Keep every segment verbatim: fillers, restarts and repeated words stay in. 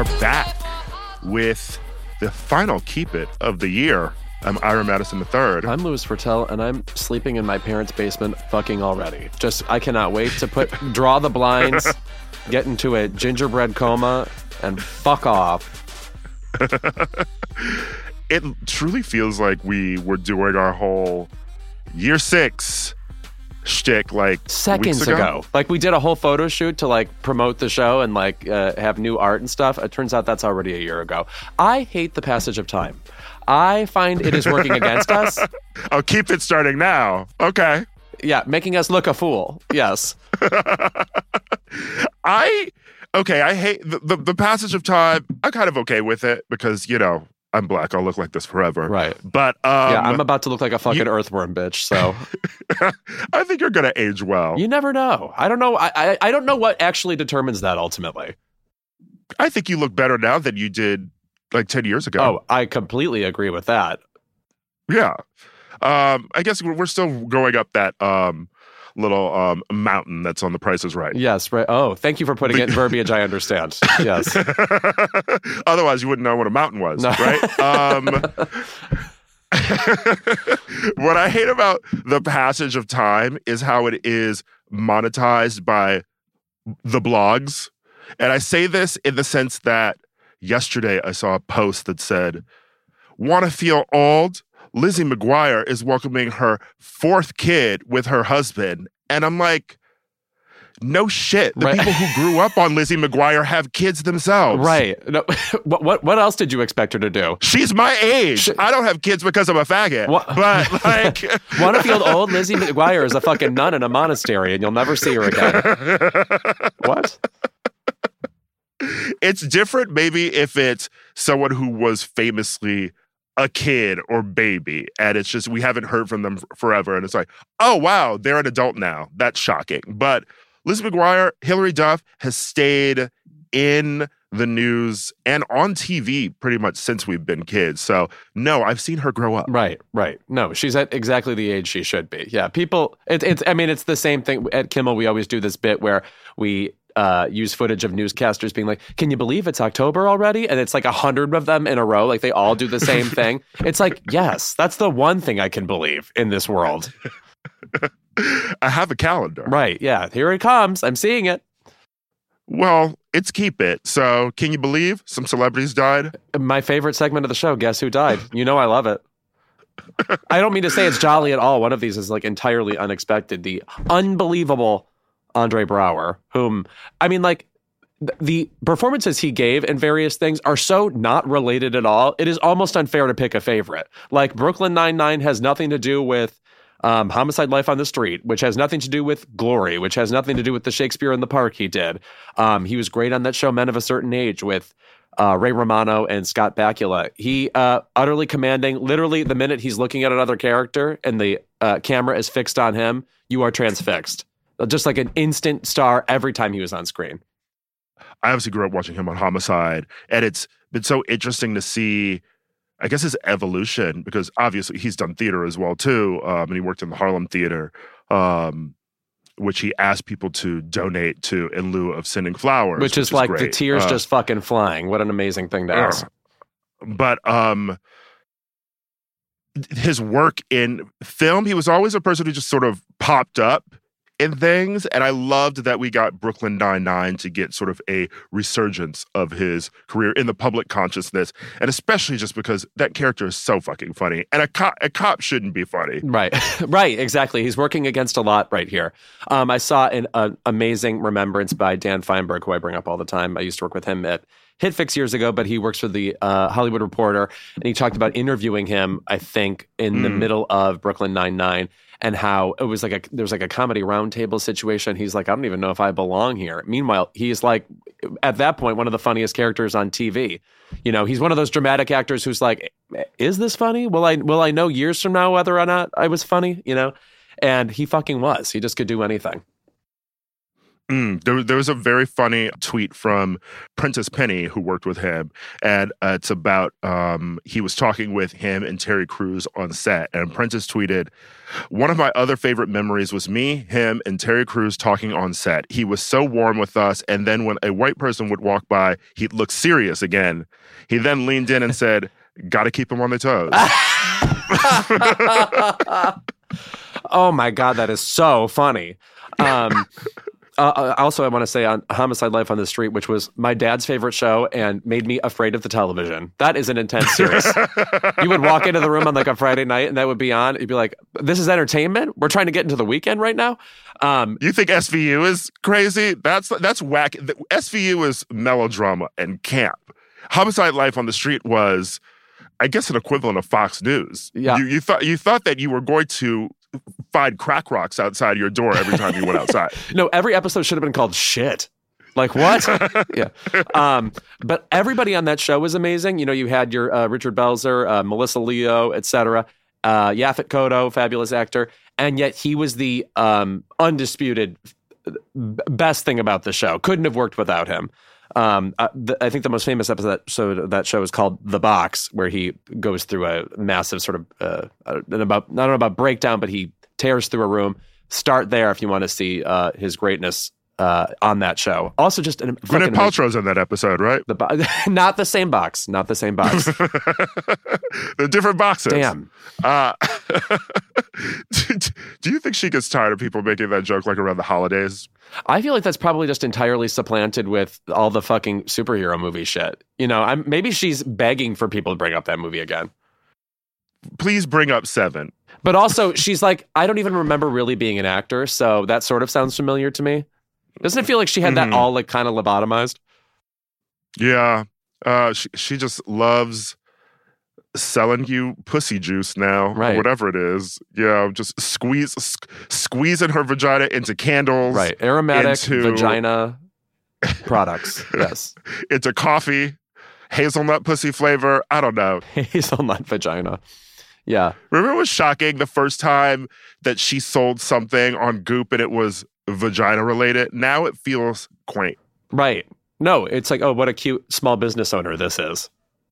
back with the final Keep It of the year. I'm Ira Madison the third. I'm Louis Fertel, and I'm sleeping in my parents' basement fucking already. Just, I cannot wait to put draw the blinds, get into a gingerbread coma, and fuck off. It truly feels like we were doing our whole year six shtick like seconds weeks ago. ago. Like we did a whole photo shoot to like promote the show and like uh, have new art and stuff. It turns out that's already a year ago. I hate the passage of time. I find it is working against us. I'll keep it starting now. Okay. Yeah, making us look a fool. Yes. I okay. I hate the, the the passage of time. I'm kind of okay with it because you know I'm black. I'll look like this forever. Right. But um, yeah, I'm about to look like a fucking you, earthworm, bitch. So I think you're gonna age well. You never know. I don't know. I, I I don't know what actually determines that ultimately. I think you look better now than you did like ten years ago. Oh, I completely agree with that. Yeah. Um, I guess we're still going up that um, little um, mountain that's on The Price is Right. Yes, right. Oh, thank you for putting it in verbiage I understand. Yes. Otherwise, you wouldn't know what a mountain was, no. Right? Um, what I hate about the passage of time is how it is monetized by the blogs. And I say this in the sense that yesterday I saw a post that said, "Want to feel old? Lizzie McGuire is welcoming her fourth kid with her husband." And I'm like, no shit. The right. people who grew up on Lizzie McGuire have kids themselves. Right. No, what, what what else did you expect her to do? She's my age. She, I don't have kids because I'm a faggot. What, but like... Want to feel old? Lizzie McGuire is a fucking nun in a monastery and you'll never see her again. What? It's different maybe if it's someone who was famously a kid or baby, and it's just we haven't heard from them f- forever, and it's like, oh wow, they're an adult now. That's shocking. But Liz McGuire, Hilary Duff has stayed in the news and on T V pretty much since we've been kids. So no, I've seen her grow up. Right, right. No, she's at exactly the age she should be. Yeah, people. It, it's. I mean, it's the same thing at Kimmel. We always do this bit where we. Uh, use footage of newscasters being like, can you believe it's October already? And it's like a hundred of them in a row. Like they all do the same thing. It's like, yes, that's the one thing I can believe in this world. I have a calendar. Right. Yeah. Here it comes. I'm seeing it. Well, it's Keep It. So can you believe some celebrities died? My favorite segment of the show, Guess Who Died? You know I love it. I don't mean to say it's jolly at all. One of these is like entirely unexpected. The unbelievable Andre Braugher, whom, I mean, like, th- the performances he gave in various things are so not related at all. It is almost unfair to pick a favorite. Like, Brooklyn Nine-Nine has nothing to do with um, Homicide: Life on the Street, which has nothing to do with Glory, which has nothing to do with the Shakespeare in the Park he did. Um, he was great on that show, Men of a Certain Age, with uh, Ray Romano and Scott Bakula. He, uh, utterly commanding, literally the minute he's looking at another character and the uh, camera is fixed on him, you are transfixed. Just like an instant star every time he was on screen. I obviously grew up watching him on Homicide, and it's been so interesting to see, I guess, his evolution, because obviously he's done theater as well, too, um, and he worked in the Harlem Theater, um, which he asked people to donate to in lieu of sending flowers. Which, which is, is like great. The tears uh, just fucking flying. What an amazing thing to uh, ask. But um, his work in film, he was always a person who just sort of popped up in things, and I loved that we got Brooklyn Nine-Nine to get sort of a resurgence of his career in the public consciousness, and especially just because that character is so fucking funny, and a cop, a cop shouldn't be funny. Right, right, exactly. He's working against a lot right here. Um, I saw an, an amazing remembrance by Dan Feinberg, who I bring up all the time. I used to work with him at HitFix years ago, but he works for the uh, Hollywood Reporter, and he talked about interviewing him, I think, in mm. the middle of Brooklyn Nine-Nine, and how it was like a there was like a comedy roundtable situation. He's like, I don't even know if I belong here. Meanwhile, he's like, at that point, one of the funniest characters on T V. You know, he's one of those dramatic actors who's like, is this funny? Will I will I know years from now whether or not I was funny? You know, and he fucking was. He just could do anything. Mm, there, there was a very funny tweet from Prentice Penny, who worked with him, and uh, it's about um, he was talking with him and Terry Crews on set, and Prentice tweeted, "One of my other favorite memories was me, him, and Terry Crews talking on set. He was so warm with us, and then when a white person would walk by, he'd look serious again. He then leaned in and said, 'Gotta keep him on their toes.'" Oh my God, that is so funny. Um, uh, also, I want to say on Homicide: Life on the Street, which was my dad's favorite show and made me afraid of the television. That is an intense series. You would walk into the room on like a Friday night and that would be on. You'd be like, this is entertainment? We're trying to get into the weekend right now? Um, you think S V U is crazy? That's that's whack. The, S V U is melodrama and camp. Homicide: Life on the Street was, I guess, an equivalent of Fox News. Yeah. You, you thought you thought that you were going to find crack rocks outside your door every time you went outside. No, every episode should have been called Shit. Like, what? Yeah. Um, but everybody on that show was amazing. You know, you had your uh, Richard Belzer, uh, Melissa Leo, et cetera. Uh, Yaphet Kotto, fabulous actor. And yet he was the um, undisputed best thing about the show. Couldn't have worked without him. Um, I, the, I think the most famous episode of that show is called The Box, where he goes through a massive sort of, uh, an about, not about breakdown, but he tears through a room. Start there if you want to see uh, his greatness uh, on that show. Also, just an Gwyneth Paltrow's in that episode, right? The bo- not the same box. Not the same box. They're different boxes. Damn. Uh, do, do you think she gets tired of people making that joke like around the holidays? I feel like that's probably just entirely supplanted with all the fucking superhero movie shit. You know, I'm maybe she's begging for people to bring up that movie again. Please bring up Seven. But also, she's like, I don't even remember really being an actor, so that sort of sounds familiar to me. Doesn't it feel like she had that mm. all like kind of lobotomized? Yeah. Uh, she, she just loves selling you pussy juice now, right. or whatever it is. Yeah, just squeeze, sc- squeezing her vagina into candles. Right. Aromatic into, vagina products. Yes. Into coffee, hazelnut pussy flavor. I don't know. Hazelnut vagina. Yeah. Remember it was shocking the first time that she sold something on Goop and it was vagina related? Now it feels quaint. Right. No, it's like, oh, what a cute small business owner this is.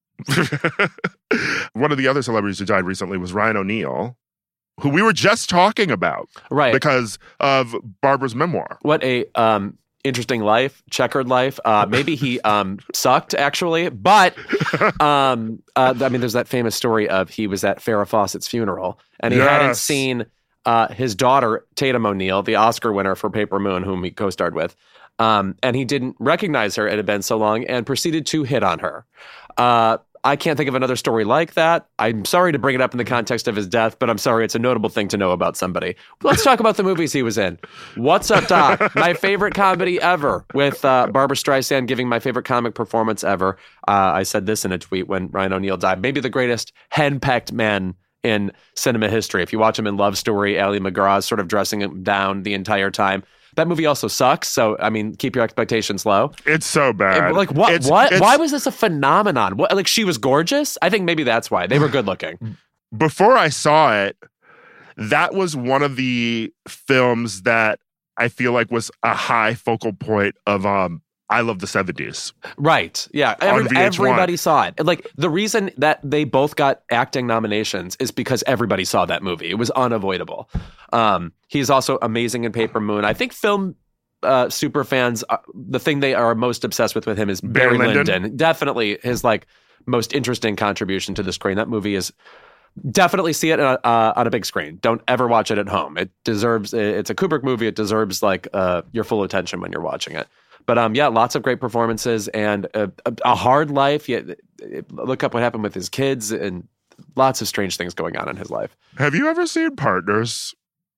One of the other celebrities who died recently was Ryan O'Neal, who we were just talking about. Right. Because of Barbara's memoir. What a um, interesting life, checkered life. Uh, maybe he um, sucked, actually. But, um, uh, I mean, there's that famous story of he was at Farrah Fawcett's funeral, and he yes. hadn't seen uh, his daughter, Tatum O'Neal, the Oscar winner for Paper Moon, whom he co-starred with. Um, and he didn't recognize her. It had been so long, and proceeded to hit on her. Uh, I can't think of another story like that. I'm sorry to bring it up in the context of his death, but I'm sorry, it's a notable thing to know about somebody. Let's talk about the movies he was in. What's Up, Doc? My favorite comedy ever, with uh, Barbara Streisand giving my favorite comic performance ever. Uh, I said this in a tweet when Ryan O'Neal died. Maybe the greatest henpecked man in cinema history. If you watch him in Love Story, Ali McGraw's sort of dressing him down the entire time. That movie also sucks, so, I mean, keep your expectations low. It's so bad. It, like, what? It's, what? It's, why was this a phenomenon? What, like, she was gorgeous? I think maybe that's why. They were good looking. Before I saw it, that was one of the films that I feel like was a high focal point of um, I Love the seventies. Right. Yeah. Every, everybody saw it. Like, the reason that they both got acting nominations is because everybody saw that movie. It was unavoidable. Um, he's also amazing in Paper Moon. I think film uh, super fans, uh, the thing they are most obsessed with with him is Barry, Barry Lyndon. Lyndon. Definitely his like most interesting contribution to the screen. That movie is definitely see it uh, uh, on a big screen. Don't ever watch it at home. It deserves. It's a Kubrick movie. It deserves like uh, your full attention when you're watching it. But um, yeah, lots of great performances and a, a, a hard life. Yeah, look up what happened with his kids and lots of strange things going on in his life. Have you ever seen Partners?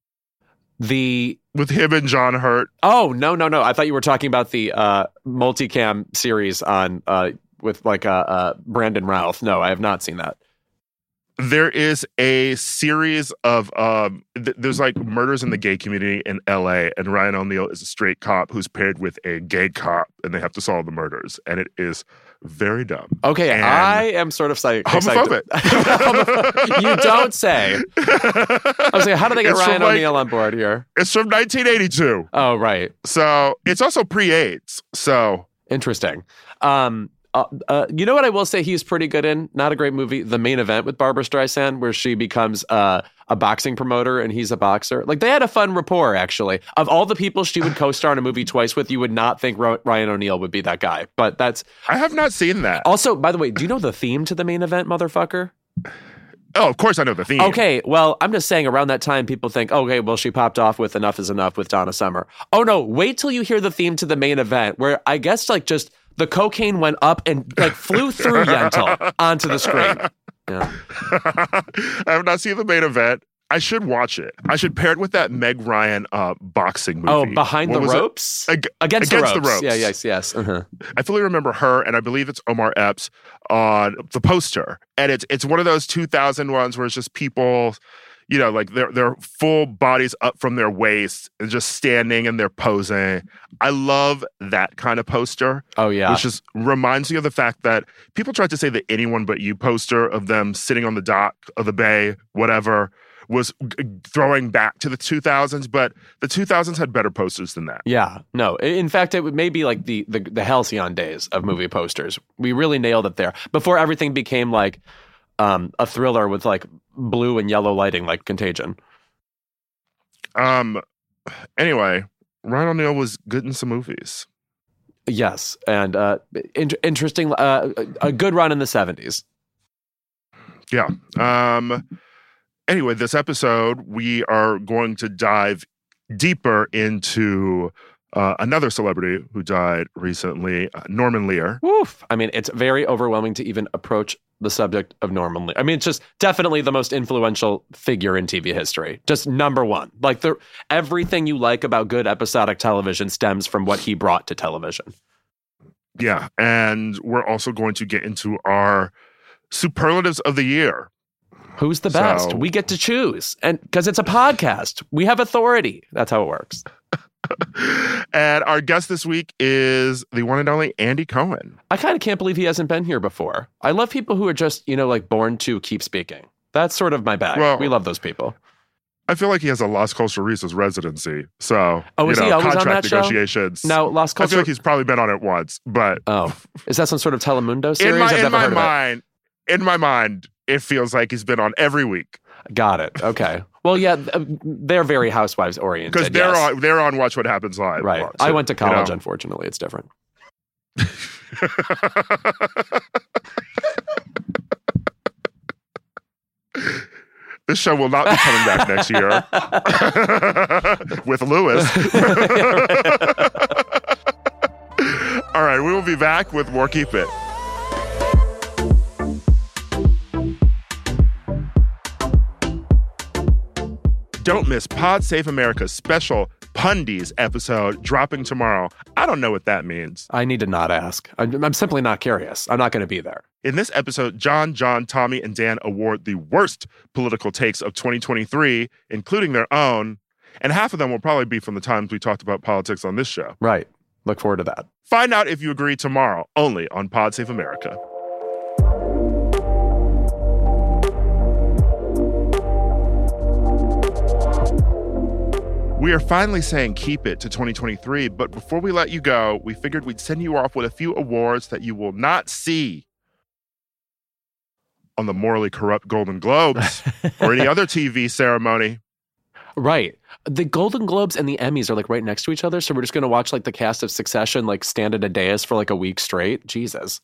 The with him and John Hurt. Oh no no no! I thought you were talking about the uh, multicam series on uh, with like uh, uh, Brandon Routh. No, I have not seen that. There is a series of um, th- there's like murders in the gay community in L A, and Ryan O'Neal is a straight cop who's paired with a gay cop, and they have to solve the murders, and it is very dumb. Okay, And I am sort of psych- homophobic. excited. You don't say. I was like, how do they get It's Ryan from, like- O'Neal on board here? It's from nineteen eighty-two. Oh, right. So it's also pre-AIDS. So Interesting. Um, uh, uh, you know what I will say he's pretty good in? Not a great movie. The Main Event with Barbara Streisand, where she becomes uh, a boxing promoter and he's a boxer. Like, they had a fun rapport, actually. Of all the people she would co-star in a movie twice with, you would not think Ro- Ryan O'Neal would be that guy. But that's... I have not seen that. Also, by the way, do you know the theme to The Main Event, motherfucker? Oh, of course I know the theme. Okay, well, I'm just saying around that time, people think, okay, well, she popped off with Enough is Enough with Donna Summer. Oh, no, wait till you hear the theme to The Main Event, where I guess, like, just the cocaine went up and, like, flew through Yentl onto the screen. Yeah. I have not seen The Main Event. I should watch it. I should pair it with that Meg Ryan uh, boxing movie. Oh, Behind What the was it? Ropes? Ag- Against, Against the, the ropes. Ropes. Yeah, yes, yes. Uh-huh. I fully remember her, and I believe it's Omar Epps on the poster. And it's it's one of those two thousand ones where it's just people, you know, like their their full bodies up from their waist and just standing and they're posing. I love that kind of poster. Oh, yeah. Which just reminds me of the fact that people tried to say the Anyone But You poster of them sitting on the dock of the bay, whatever, was g- throwing back to the two thousands, but the two thousands had better posters than that. Yeah, no. In fact, it would maybe like the, the the halcyon days of movie posters. We really nailed it there before everything became like um, a thriller with like blue and yellow lighting, like Contagion. Um. Anyway, Ryan O'Neal was good in some movies. Yes, and uh, in- interesting, uh, a good run in the seventies. Yeah. Um. Anyway, this episode, we are going to dive deeper into uh, another celebrity who died recently, uh, Norman Lear. Woof. I mean, it's very overwhelming to even approach the subject of Norman Lear. I mean, it's just definitely the most influential figure in T V history. Just number one. Like, the everything you like about good episodic television stems from what he brought to television. Yeah. And we're also going to get into our superlatives of the year. Who's the best? So- We get to choose. And because it's a podcast, we have authority. That's how it works. And our guest this week is the one and only Andy Cohen. I kind of can't believe he hasn't been here before. I love people who are just, you know, like born to keep speaking. That's sort of my bag. Well- We love those people. I feel like he has a Las Costa Risas residency. So, Oh, you is know, he always on contract that show? negotiations. Now, Las I feel Culture. like he's probably been on it once, but Oh, is that some sort of Telemundo series? in my I've in never my heard mind, in my mind, it feels like he's been on every week of it. Got it. Okay. Well, yeah, th- they're very housewives oriented. because they're yes. on they're on Watch What Happens Live. a Right. lot, I too, went to you college. know? Unfortunately, it's different. This show will not be coming back next year with Lewis. All right, we will be back with more Keep It. Don't miss Pod Save America's special Pundies episode dropping tomorrow. I don't know what that means. I need to not ask. I'm, I'm simply not curious. I'm not going to be there. In this episode, John, John, Tommy, and Dan award the worst political takes of twenty twenty-three, including their own. And half of them will probably be from the times we talked about politics on this show. Right. Look forward to that. Find out if you agree tomorrow, only on Pod Save America. We are finally saying keep it to twenty twenty-three, but before we let you go, we figured we'd send you off with a few awards that you will not see on the morally corrupt Golden Globes or any other T V ceremony. Right. The Golden Globes and the Emmys are like right next to each other. So we're just going to watch like the cast of Succession like stand at a dais for like a week straight. Jesus.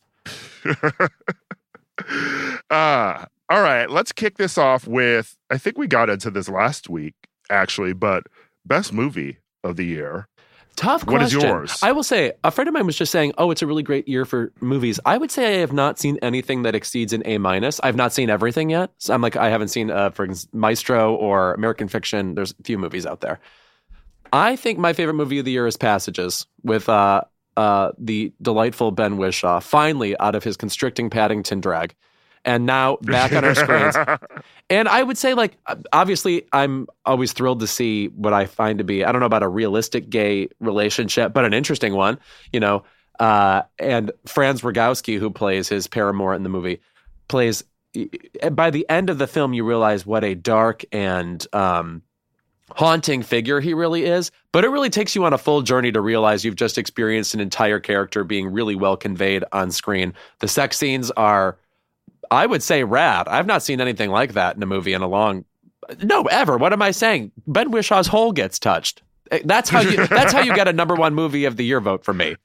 uh, all right, let's kick this off with, I think we got into this last week, actually, but best movie of the year. Tough question. What is yours? I will say, a friend of mine was just saying, oh, it's a really great year for movies. I would say I have not seen anything that exceeds an A minus. I've not seen everything yet. So I'm like, I haven't seen, uh, for instance, Maestro or American Fiction. There's a few movies out there. I think my favorite movie of the year is Passages with uh, uh, the delightful Ben Whishaw, finally out of his constricting Paddington drag. And now back on our screens. And I would say, like, obviously, I'm always thrilled to see what I find to be, I don't know about a realistic gay relationship, but an interesting one. You know, Uh, and Franz Rogowski, who plays his paramour in the movie, plays. By the end of the film, you realize what a dark and um, haunting figure he really is. But it really takes you on a full journey to realize you've just experienced an entire character being really well conveyed on screen. The sex scenes are, I would say, rad. I've not seen anything like that in a movie in a long, no, ever. What am I saying? Ben Wishaw's hole gets touched. That's how you. That's how you get a number one movie of the year vote for me.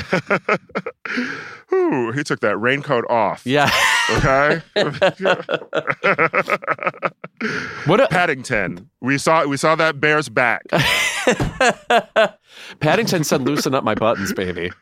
Ooh, he took that raincoat off. Yeah. Okay. What a- Paddington. We saw we saw that bear's back. Paddington said, "Loosen up my buttons, baby."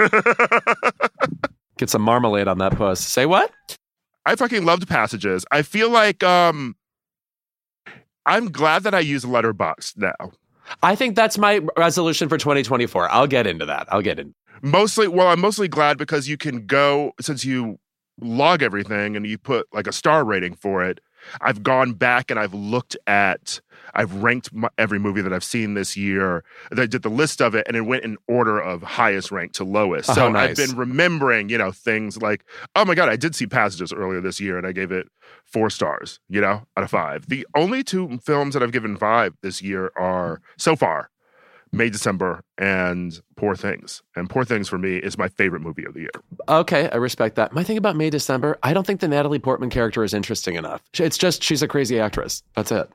Get some marmalade on that puss. Say what? I fucking loved Passages. I feel like um, I'm glad that I use Letterboxd now. I think that's my resolution for twenty twenty-four. I'll get into that. I'll get in. Mostly, well, I'm mostly glad because you can go, since you log everything and you put like a star rating for it, I've gone back and I've looked at, I've ranked my, every movie that I've seen this year. I did the list of it and it went in order of highest rank to lowest. So oh, nice. I've been remembering, you know, things like, oh my God, I did see Passages earlier this year and I gave it four stars, you know, out of five. The only two films that I've given five this year are, so far, May, December, and Poor Things. And Poor Things for me is my favorite movie of the year. Okay, I respect that. My thing about May, December, I don't think the Natalie Portman character is interesting enough. It's just she's a crazy actress. That's it.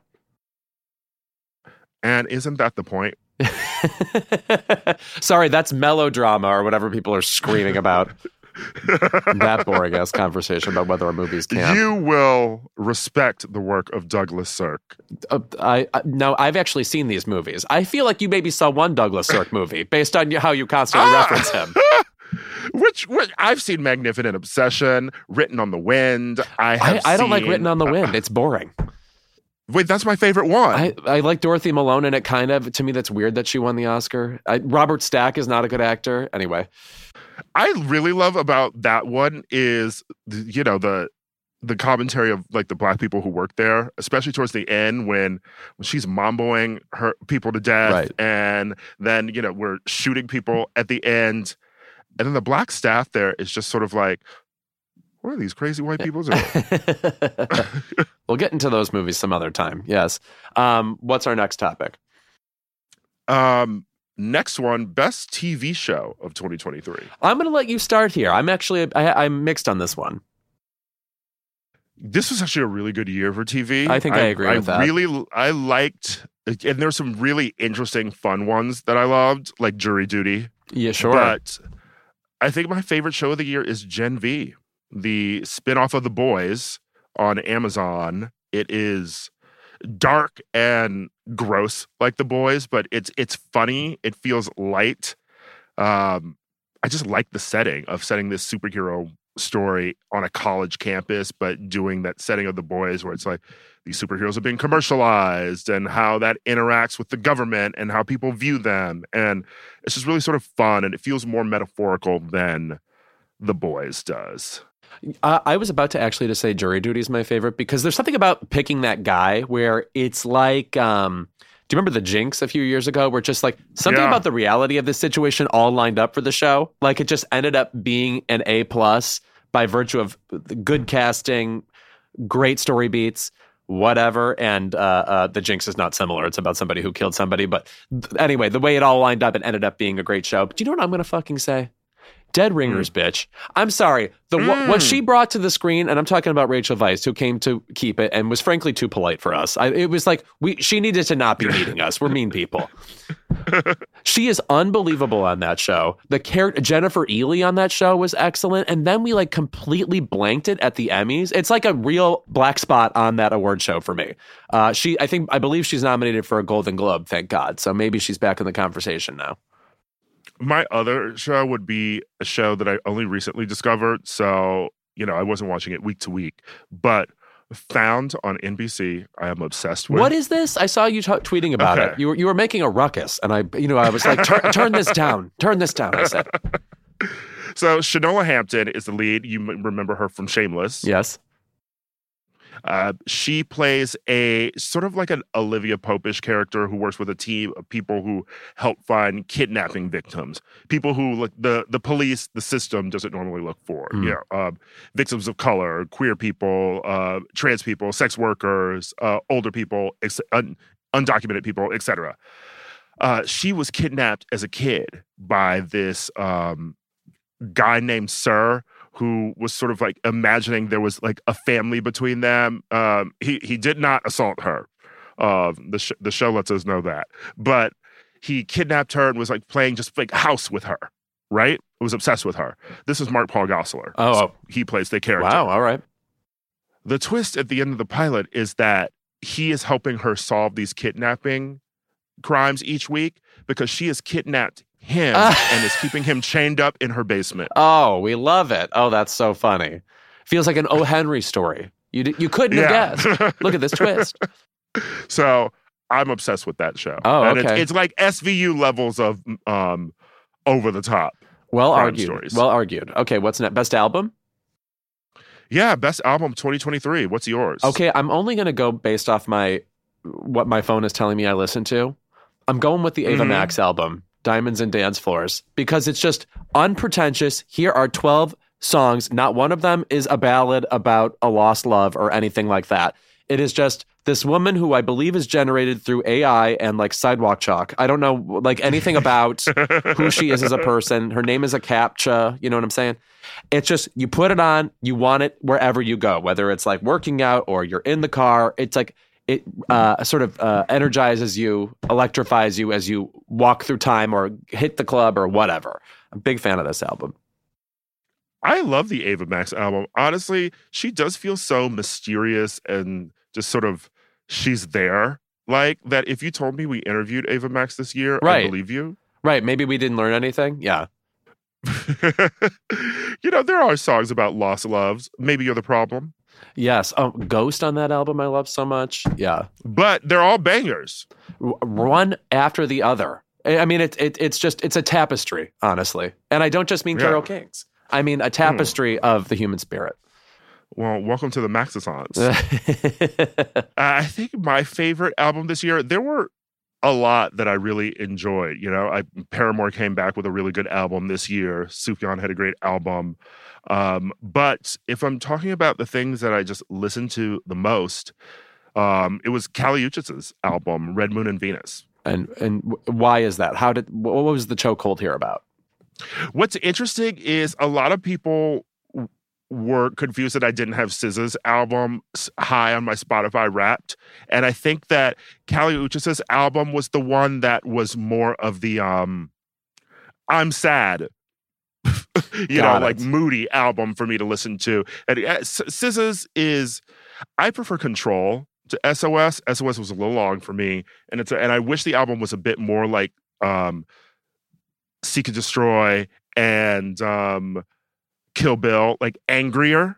And isn't that the point? Sorry, that's melodrama or whatever people are screaming about. That boring ass conversation about whether a movie's camp. You will respect the work of Douglas Sirk. Uh, I, I no, I've actually seen these movies. I feel like you maybe saw one Douglas Sirk movie based on how you constantly ah! reference him. which, which I've seen Magnificent Obsession, Written on the Wind. I have I, I don't seen, like Written on the Wind. It's boring. Wait, that's my favorite one. I, I like Dorothy Malone in it, kind of. To me, that's weird that she won the Oscar. I, Robert Stack is not a good actor. Anyway. I really love about that one is, you know, the the commentary of like the black people who work there, especially towards the end when, when she's mamboing her people to death. Right. And then, you know, we're shooting people at the end. And then the black staff there is just sort of like, what are these crazy white people doing? We'll get into those movies some other time. Yes. Um, what's our next topic? Um, next one, best T V show of twenty twenty-three. I'm going to let you start here. I'm actually, I, I'm mixed on this one. This was actually a really good year for T V. I think I, I agree I with that. Really, I liked, and there's some really interesting, fun ones that I loved, like Jury Duty. Yeah, sure. But I think my favorite show of the year is Gen V, the spinoff of The Boys on Amazon. It is dark and gross like The Boys, but it's it's funny. It feels light. Um, I just like the setting of setting this superhero story on a college campus, but doing that setting of The Boys where it's like these superheroes are being commercialized and how that interacts with the government and how people view them. And it's just really sort of fun, and it feels more metaphorical than The Boys does. Uh, I was about to actually to say Jury Duty is my favorite because there's something about picking that guy where it's like, um, do you remember the Jinx a few years ago where just like something Yeah. about the reality of this situation all lined up for the show? Like it just ended up being an A plus by virtue of good casting, great story beats, whatever. And uh, uh, the Jinx is not similar. It's about somebody who killed somebody. But th- anyway, the way it all lined up, it ended up being a great show. But do you know what I'm going to fucking say? Dead Ringers, mm. bitch. I'm sorry. The mm. what she brought to the screen, and I'm talking about Rachel Weisz, who came to keep it and was frankly too polite for us. I, it was like we she needed to not be meeting us. We're mean people. She is unbelievable on that show. The character Jennifer Ely on that show was excellent, and then we like completely blanked it at the Emmys. It's like a real black spot on that award show for me. Uh, she, I think, I believe she's nominated for a Golden Globe. Thank God. So maybe she's back in the conversation now. My other show would be a show that I only recently discovered. So, you know, I wasn't watching it week to week, but Found on N B C, I am obsessed with. What is this? I saw you t- tweeting about okay. it. You were you were making a ruckus, and I, you know, I was like, turn, turn this down, turn this down. I said. So Shanola Hampton is the lead. You m- remember her from Shameless. Yes. Uh, she plays a sort of like an Olivia Popish character who works with a team of people who help find kidnapping victims, people who like the the police, the system doesn't normally look for. Mm. You know, uh, victims of color, queer people, uh, trans people, sex workers, uh, older people, ex- un- undocumented people, et cetera. Uh, she was kidnapped as a kid by this um, guy named Sir, who was sort of like imagining there was like a family between them. Um, he he did not assault her. Uh, the sh- the show lets us know that, but he kidnapped her and was like playing just like house with her. Right? Was obsessed with her. This is Mark Paul Gosselaar. Oh, so he plays the character. Wow. All right. The twist at the end of the pilot is that he is helping her solve these kidnapping crimes each week because she has kidnapped him and is keeping him chained up in her basement. Oh, we love it. Oh, that's so funny. Feels like an O. Henry story. You d- you couldn't Yeah. have guessed. Look at this twist. So I'm obsessed with that show. Oh, and okay. it's, it's like S V U levels of um, over the top. Well crime argued. stories. Well argued. Okay, what's next? Best album? Yeah, best album twenty twenty-three. What's yours? Okay, I'm only going to go based off my what my phone is telling me I listen to. I'm going with the Ava Mhm. Max album, Diamonds and Dance Floors, because it's just unpretentious. Here are twelve songs. Not one of them is a ballad about a lost love or anything like that. It is just this woman who I believe is generated through A I and like sidewalk chalk. I don't know like anything about who she is as a person. Her name is a CAPTCHA. You know what I'm saying? It's just, you put it on, you want it wherever you go, whether it's like working out or you're in the car. It's like, it uh, sort of uh, energizes you, electrifies you as you walk through time or hit the club or whatever. I'm a big fan of this album. I love the Ava Max album. Honestly, she does feel so mysterious and just sort of, she's there. Like that if you told me we interviewed Ava Max this year, Right. I believe you. Right. Maybe we didn't learn anything. Yeah. You know, there are songs about lost loves. Maybe you're the problem. Yes. Oh, Ghost on that album I love so much. Yeah. But they're all bangers. W- One after the other. I I mean, it, it, it's just, it's a tapestry, honestly. And I don't just mean Yeah. Carole King's. I mean a tapestry mm. of the human spirit. Well, welcome to the Maxisons. uh, I think my favorite album this year, there were a lot that I really enjoyed. You know, I, Paramore came back with a really good album this year. Sufjan had a great album. Um, but if I'm talking about the things that I just listened to the most, um, it was Kali Uchis's album, Red Moon and Venus. And and why is that? How did, what was the chokehold here about? What's interesting is a lot of people were confused that I didn't have S Z A's album high on my Spotify Wrapped. And I think that Kali Uchis's album was the one that was more of the um I'm sad, you Got know, it. like moody album for me to listen to. And uh, S Z A's is, I prefer Control to S O S. S O S was a little long for me. And it's a, and I wish the album was a bit more like um Seek and Destroy and um Kill Bill, like angrier.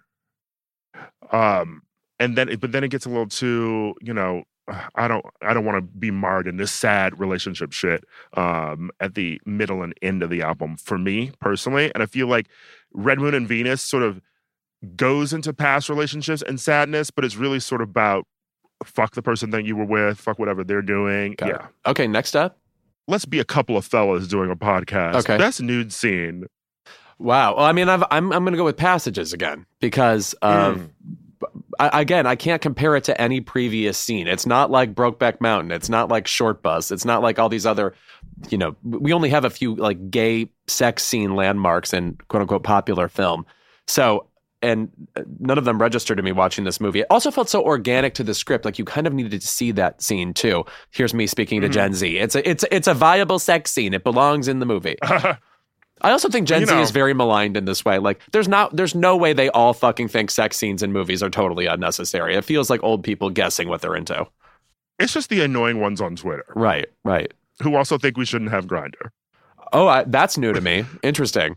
Um, and then, but then it gets a little too, you know, I don't, I don't want to be marred in this sad relationship shit um, at the middle and end of the album for me personally. And I feel like Red Moon and Venus sort of goes into past relationships and sadness, but it's really sort of about fuck the person that you were with, fuck whatever they're doing. Got yeah. it. Okay, next up. Let's be a couple of fellas doing a podcast. Okay. Best nude scene. Wow. Well, I mean, I've, I'm I'm going to go with Passages again because of Mm. I, again, I can't compare it to any previous scene. It's not like Brokeback Mountain. It's not like Short Bus. It's not like all these other, you know, we only have a few like gay sex scene landmarks in quote unquote popular film. So, and none of them registered to me watching this movie. It also felt so organic to the script. Like you kind of needed to see that scene too. Here's me speaking to Mm. Gen Z. It's a, it's, it's a viable sex scene. It belongs in the movie. I also think Gen You Z know. is very maligned in this way. Like, there's not, there's no way they all fucking think sex scenes in movies are totally unnecessary. It feels like old people guessing what they're into. It's just the annoying ones on Twitter Right, right. who also think we shouldn't have Grindr. Oh, I, that's new to me. Interesting.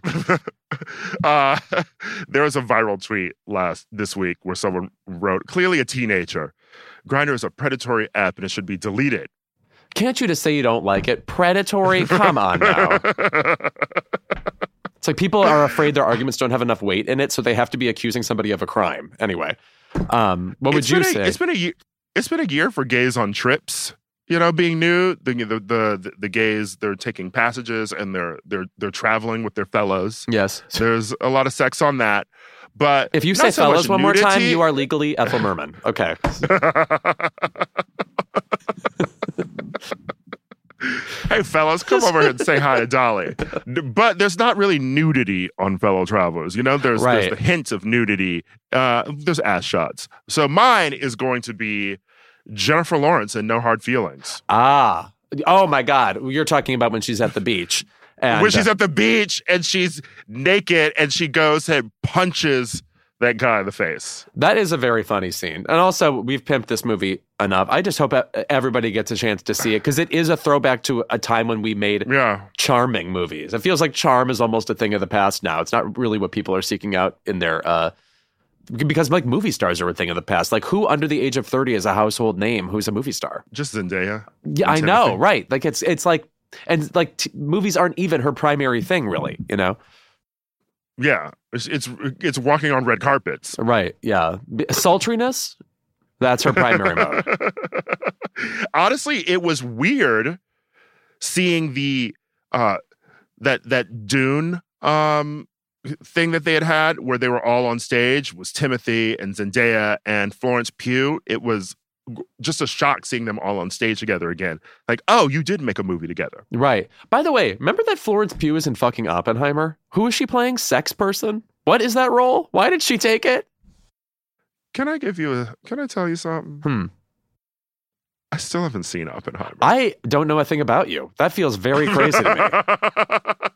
uh, there was a viral tweet last this week where someone wrote, clearly a teenager, Grindr is a predatory app and it should be deleted. Can't you just say you don't like it? Predatory? Come on now. It's like people are afraid their arguments don't have enough weight in it, so they have to be accusing somebody of a crime. Anyway, um, what would It's you been a- say? It's been a year. It's been a year for gays on trips. You know, being new, the the the, the gays, they're taking passages and they're they're they're traveling with their fellows. Yes. There's a lot of sex on that. But If you not say so fellows much one more time, nudity. you are legally Ethel Merman. Okay. Hey, fellas, come over here and say hi to Dolly. But there's not really nudity on fellow travelers. You know, there's, Right. there's the hint of nudity. Uh, there's ass shots. So mine is going to be Jennifer Lawrence in No Hard Feelings. Ah. Oh, my God. You're talking about when she's at the beach. And, when she's uh, at the beach and she's naked and she goes and punches that guy in the face. that is a very funny scene. And also, we've pimped this movie enough. I just hope e- everybody gets a chance to see it because it is a throwback to a time when we made Yeah. charming movies. It feels like charm is almost a thing of the past now. It's not really what people are seeking out in their uh because like movie stars are a thing of the past. Like who under the age of thirty is a household name who's a movie star? Just Zendaya. Yeah, I and know, Timothy. right? Like it's it's like and like t- movies aren't even her primary thing really, you know? Yeah. It's, it's it's walking on red carpets. Right. Yeah. B- Sultriness, that's her primary mode. Honestly, it was weird seeing the uh that that Dune um thing that they had had where they were all on stage was Timothy and Zendaya and Florence Pugh. It was g- just a shock seeing them all on stage together again. Like, oh, you did make a movie together. Right. By the way, remember that Florence Pugh is in fucking Oppenheimer? Who is she playing? Sex person? What is that role? Why did she take it? Can I give you a can I tell you something? Hmm. I still haven't seen Oppenheimer. I don't know a thing about you. That feels very crazy to me.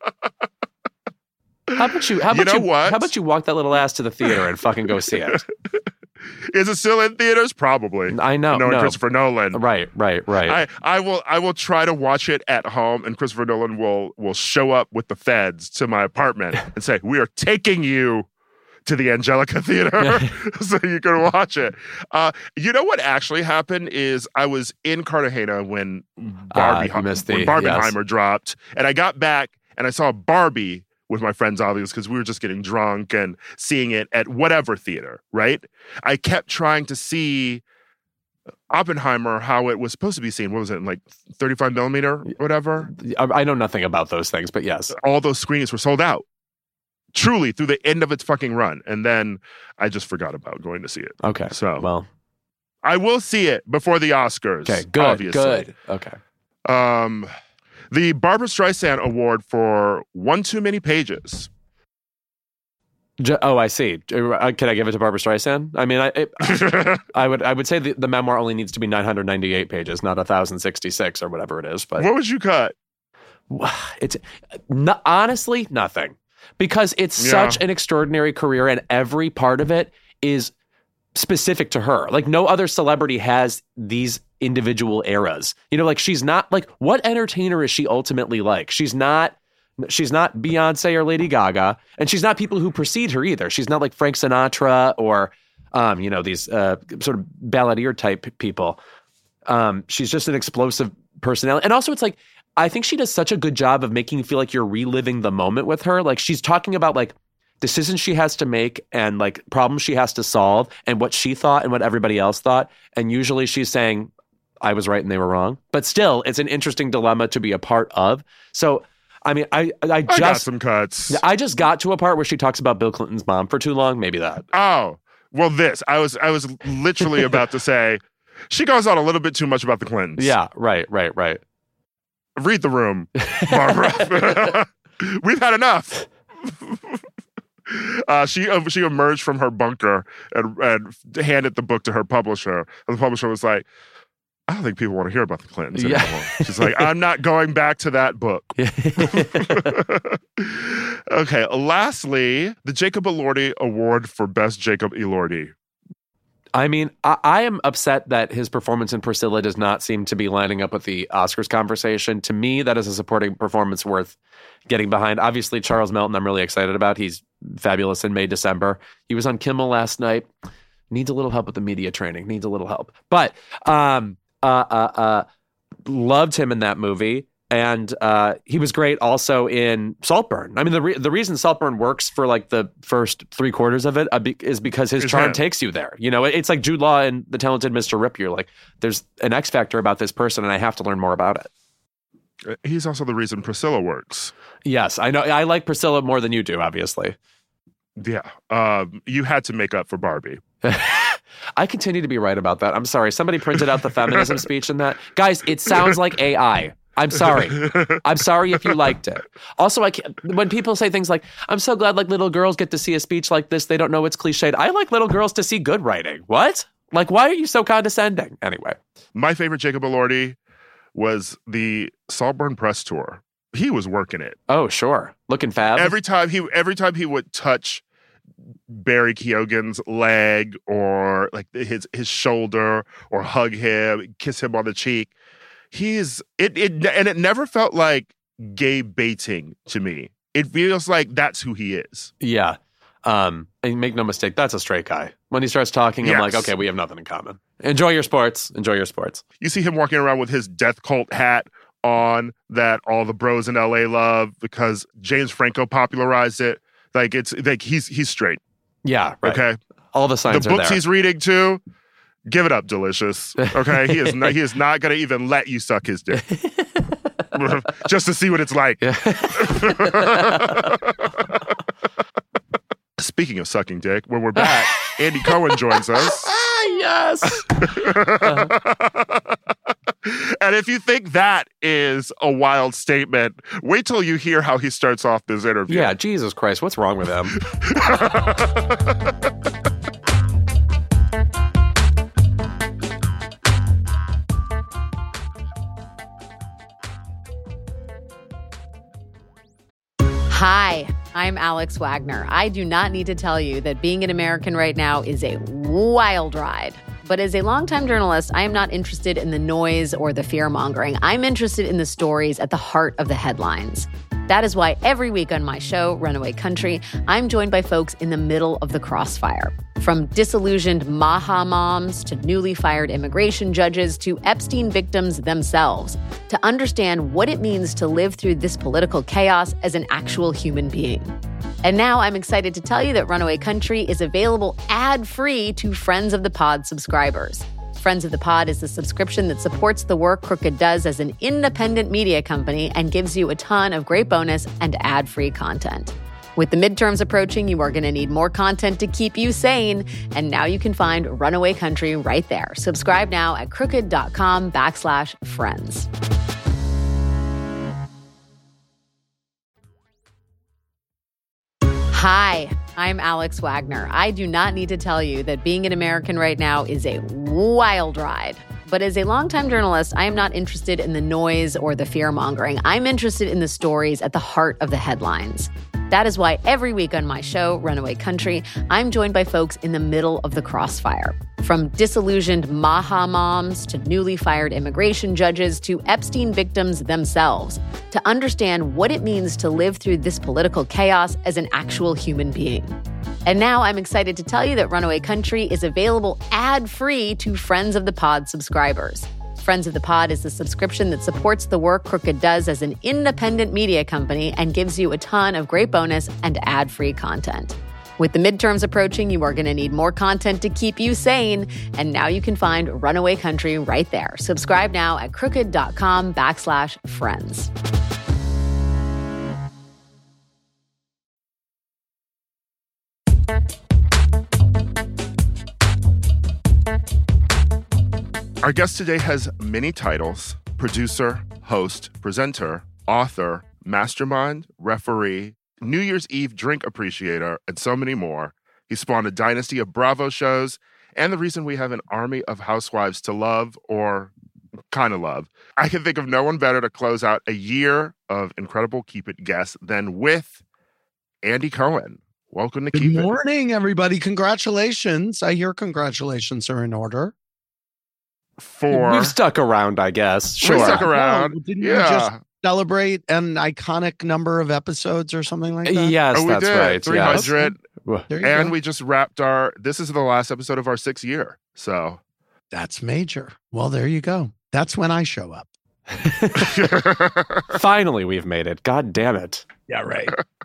How about you? How You about know what? How about you walk that little ass to the theater and fucking go see it? Is it still in theaters? Probably. I know. Knowing no. Christopher Nolan. Right. Right. Right. I, I will I will try to watch it at home, and Christopher Nolan will will show up with the feds to my apartment and say, "We are taking you to the Angelica Theater so you can watch it." Uh, you know what actually happened is I was in Cartagena when Barbie Ah, you missed the- when Barbenheimer yes. dropped, and I got back and I saw Barbie with my friends, obviously, because we were just getting drunk and seeing it at whatever theater, right? I kept trying to see Oppenheimer how it was supposed to be seen. What was it, in like thirty-five millimeter, whatever? I I know nothing about those things, but yes. All those screenings were sold out. Truly, through the end of its fucking run. And then I just forgot about going to see it. Okay. So Well. I will see it before the Oscars. Okay. Good. Obviously. Good. Okay. Um, the Barbara Streisand Award for One Too Many Pages. J- oh, I see. Uh, Can I give it to Barbara Streisand? I mean, I it, I would I would say the, the memoir only needs to be nine hundred ninety-eight pages, not one thousand sixty-six or whatever it is. But What would you cut? it's no, honestly nothing because it's Yeah. such an extraordinary career and every part of it is specific to her. Like no other celebrity has these individual eras. You know, like she's not like what entertainer is she ultimately like? She's not she's not Beyonce or Lady Gaga, and she's not people who precede her either. She's not like Frank Sinatra or um, you know, these uh, sort of balladeer type people. Um, she's just an explosive personality. And also it's like I think she does such a good job of making you feel like you're reliving the moment with her. Like she's talking about like decisions she has to make and like problems she has to solve and what she thought and what everybody else thought. And usually she's saying, I was right and they were wrong. But still, it's an interesting dilemma to be a part of. So, I mean, I I I got just some cuts. I just got to a part where she talks about Bill Clinton's mom for too long. Maybe that. Oh, well, this. I was I was literally about to say, she goes on a little bit too much about the Clintons. Yeah, right, right, right. Read the room, Barbara. We've had enough. Uh, she uh, she emerged from her bunker and, and handed the book to her publisher. And the publisher was like, I don't think people want to hear about the Clintons Yeah. anymore. She's like, I'm not going back to that book. Okay, lastly, the Jacob Elordi Award for Best Jacob Elordi. I mean, I, I am upset that his performance in Priscilla does not seem to be lining up with the Oscars conversation. To me, that is a supporting performance worth getting behind. Obviously, Charles Melton, I'm really excited about. He's fabulous in May, December. He was on Kimmel last night. Needs a little help with the media training. Needs a little help. But um, uh, uh, uh, loved him in that movie. And uh, he was great also in Saltburn. I mean, the re- the reason Saltburn works for like the first three quarters of it uh, be- is because his It's charm him. takes you there. You know, it- it's like Jude Law and The Talented Mister Rip. You're like, there's an X factor about this person, and I have to learn more about it. He's also the reason Priscilla works. Yes, I know. I like Priscilla more than you do, obviously. Yeah. Um, you had to make up for Barbie. I continue to be right about that. I'm sorry. Somebody printed out the feminism speech in that. Guys, it sounds like A I. I'm sorry. I'm sorry if you liked it. Also, I can't, when people say things like, I'm so glad like little girls get to see a speech like this, they don't know it's cliched. I like little girls to see good writing. What? Like, why are you so condescending? Anyway. My favorite Jacob Elordi was the Saltburn press tour. He was working it. Oh, sure. Looking fab. Every time he every time he would touch Barry Keoghan's leg or like his his shoulder or hug him, kiss him on the cheek, he's it it and it never felt like gay baiting to me. It feels like that's who he is. Yeah. Um, and make no mistake, that's a straight guy. When he starts talking, I'm Yes. like, okay, we have nothing in common. Enjoy your sports. Enjoy your sports. You see him walking around with his death cult hat on that all the bros in L A love because James Franco popularized it. Like it's like he's he's straight. Yeah. Right. Okay. All the signs The are books there. he's reading too, give it up, Delicious. Okay. He is not he is not gonna even let you suck his dick. Just to see what it's like. Yeah. Speaking of sucking dick, when we're back, Andy Cohen joins us. Yes. And if you think that is a wild statement, wait till you hear how he starts off this interview. Yeah, Jesus Christ, what's wrong with him? Hi, I'm Alex Wagner. I do not need to tell you that being an American right now is a wild ride. But as a longtime journalist, I am not interested in the noise or the fear-mongering. I'm interested in the stories at the heart of the headlines. That is why every week on my show, Runaway Country, I'm joined by folks in the middle of the crossfire. From disillusioned Maha moms to newly fired immigration judges to Epstein victims themselves, to understand what it means to live through this political chaos as an actual human being. And now I'm excited to tell you that Runaway Country is available ad-free to Friends of the Pod subscribers. Friends of the Pod is the subscription that supports the work Crooked does as an independent media company and gives you a ton of great bonus and ad-free content. With the midterms approaching, you are going to need more content to keep you sane. And now you can find Runaway Country right there. Subscribe now at crooked.com backslash friends. Hi, I'm Alex Wagner. I do not need to tell you that being an American right now is a wild ride. But as a longtime journalist, I am not interested in the noise or the fear-mongering. I'm interested in the stories at the heart of the headlines. That is why every week on my show, Runaway Country, I'm joined by folks in the middle of the crossfire. From disillusioned Maha moms to newly fired immigration judges to Epstein victims themselves, to understand what it means to live through this political chaos as an actual human being. And now I'm excited to tell you that Runaway Country is available ad-free to Friends of the Pod subscribers. Friends of the Pod is the subscription that supports the work Crooked does as an independent media company and gives you a ton of great bonus and ad-free content. With the midterms approaching, you are going to need more content to keep you sane. And now you can find Runaway Country right there. Subscribe now at crooked.com backslash friends. Our guest today has many titles: producer, host, presenter, author, mastermind, referee, New Year's Eve drink appreciator, and so many more. He spawned a dynasty of Bravo shows and the reason we have an army of housewives to love, or kind of love. I can think of no one better to close out a year of incredible Keep It guests than with Andy Cohen. Welcome to Good Keep It. morning, everybody. Congratulations. I hear congratulations are in order. For We've stuck around, I guess. we Sure. stuck around. No, didn't you yeah. just celebrate an iconic number of episodes or something like that? Yes, Oh, we that's did. right. three Yes. hundred. There you And go. we just wrapped our, this is the last episode of our sixth year. So That's major. Well, there you go. That's when I show up. Finally, we've made it. God damn it. Yeah, right.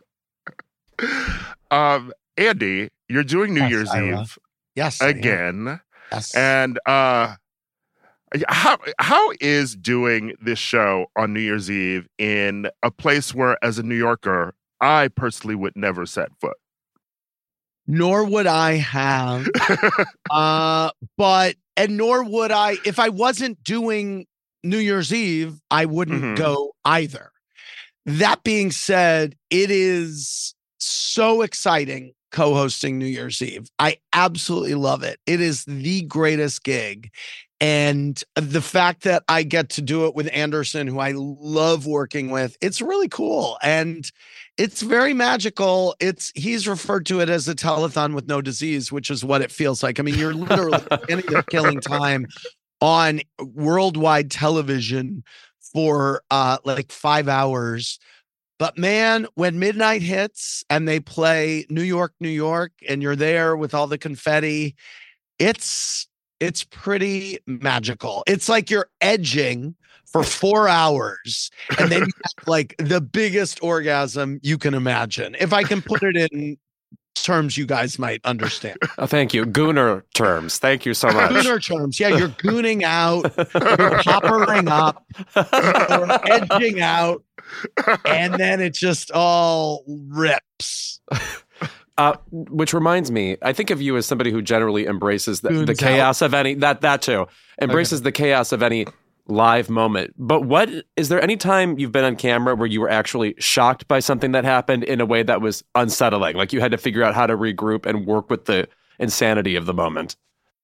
um, Andy, you're doing New Yes, Year's Ira. Eve Yes. I am. again. Yes. And uh, how how is doing this show on New Year's Eve in a place where, as a New Yorker, I personally would never set foot? Nor would I have. uh, but, and nor would I, if I wasn't doing New Year's Eve, I wouldn't Mhm. go either. That being said, it is so exciting co-hosting New Year's Eve. I absolutely love it. It is the greatest gig. And the fact that I get to do it with Anderson, who I love working with, it's really cool. And it's very magical. It's he's referred to it as a telethon with no disease, which is what it feels like. I mean, you're literally standing there killing time on worldwide television for uh, like five hours. But man, when midnight hits and they play New York, New York, and you're there with all the confetti, it's it's pretty magical. It's like you're edging for four hours and then you have like the biggest orgasm you can imagine. If I can put it in terms you guys might understand. Oh, thank you. Gooner terms. Thank you so much. Gooner terms. Yeah, you're gooning out, you're poppering up, you're edging out, and then it just all rips. Uh, which reminds me, I think of you as somebody who generally embraces the, the Goons chaos of any that that too embraces the chaos of any live moment. But what is there any time you've been on camera where you were actually shocked by something that happened in a way that was unsettling? Like you had to figure out how to regroup and work with the insanity of the moment.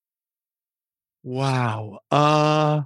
Wow. Uh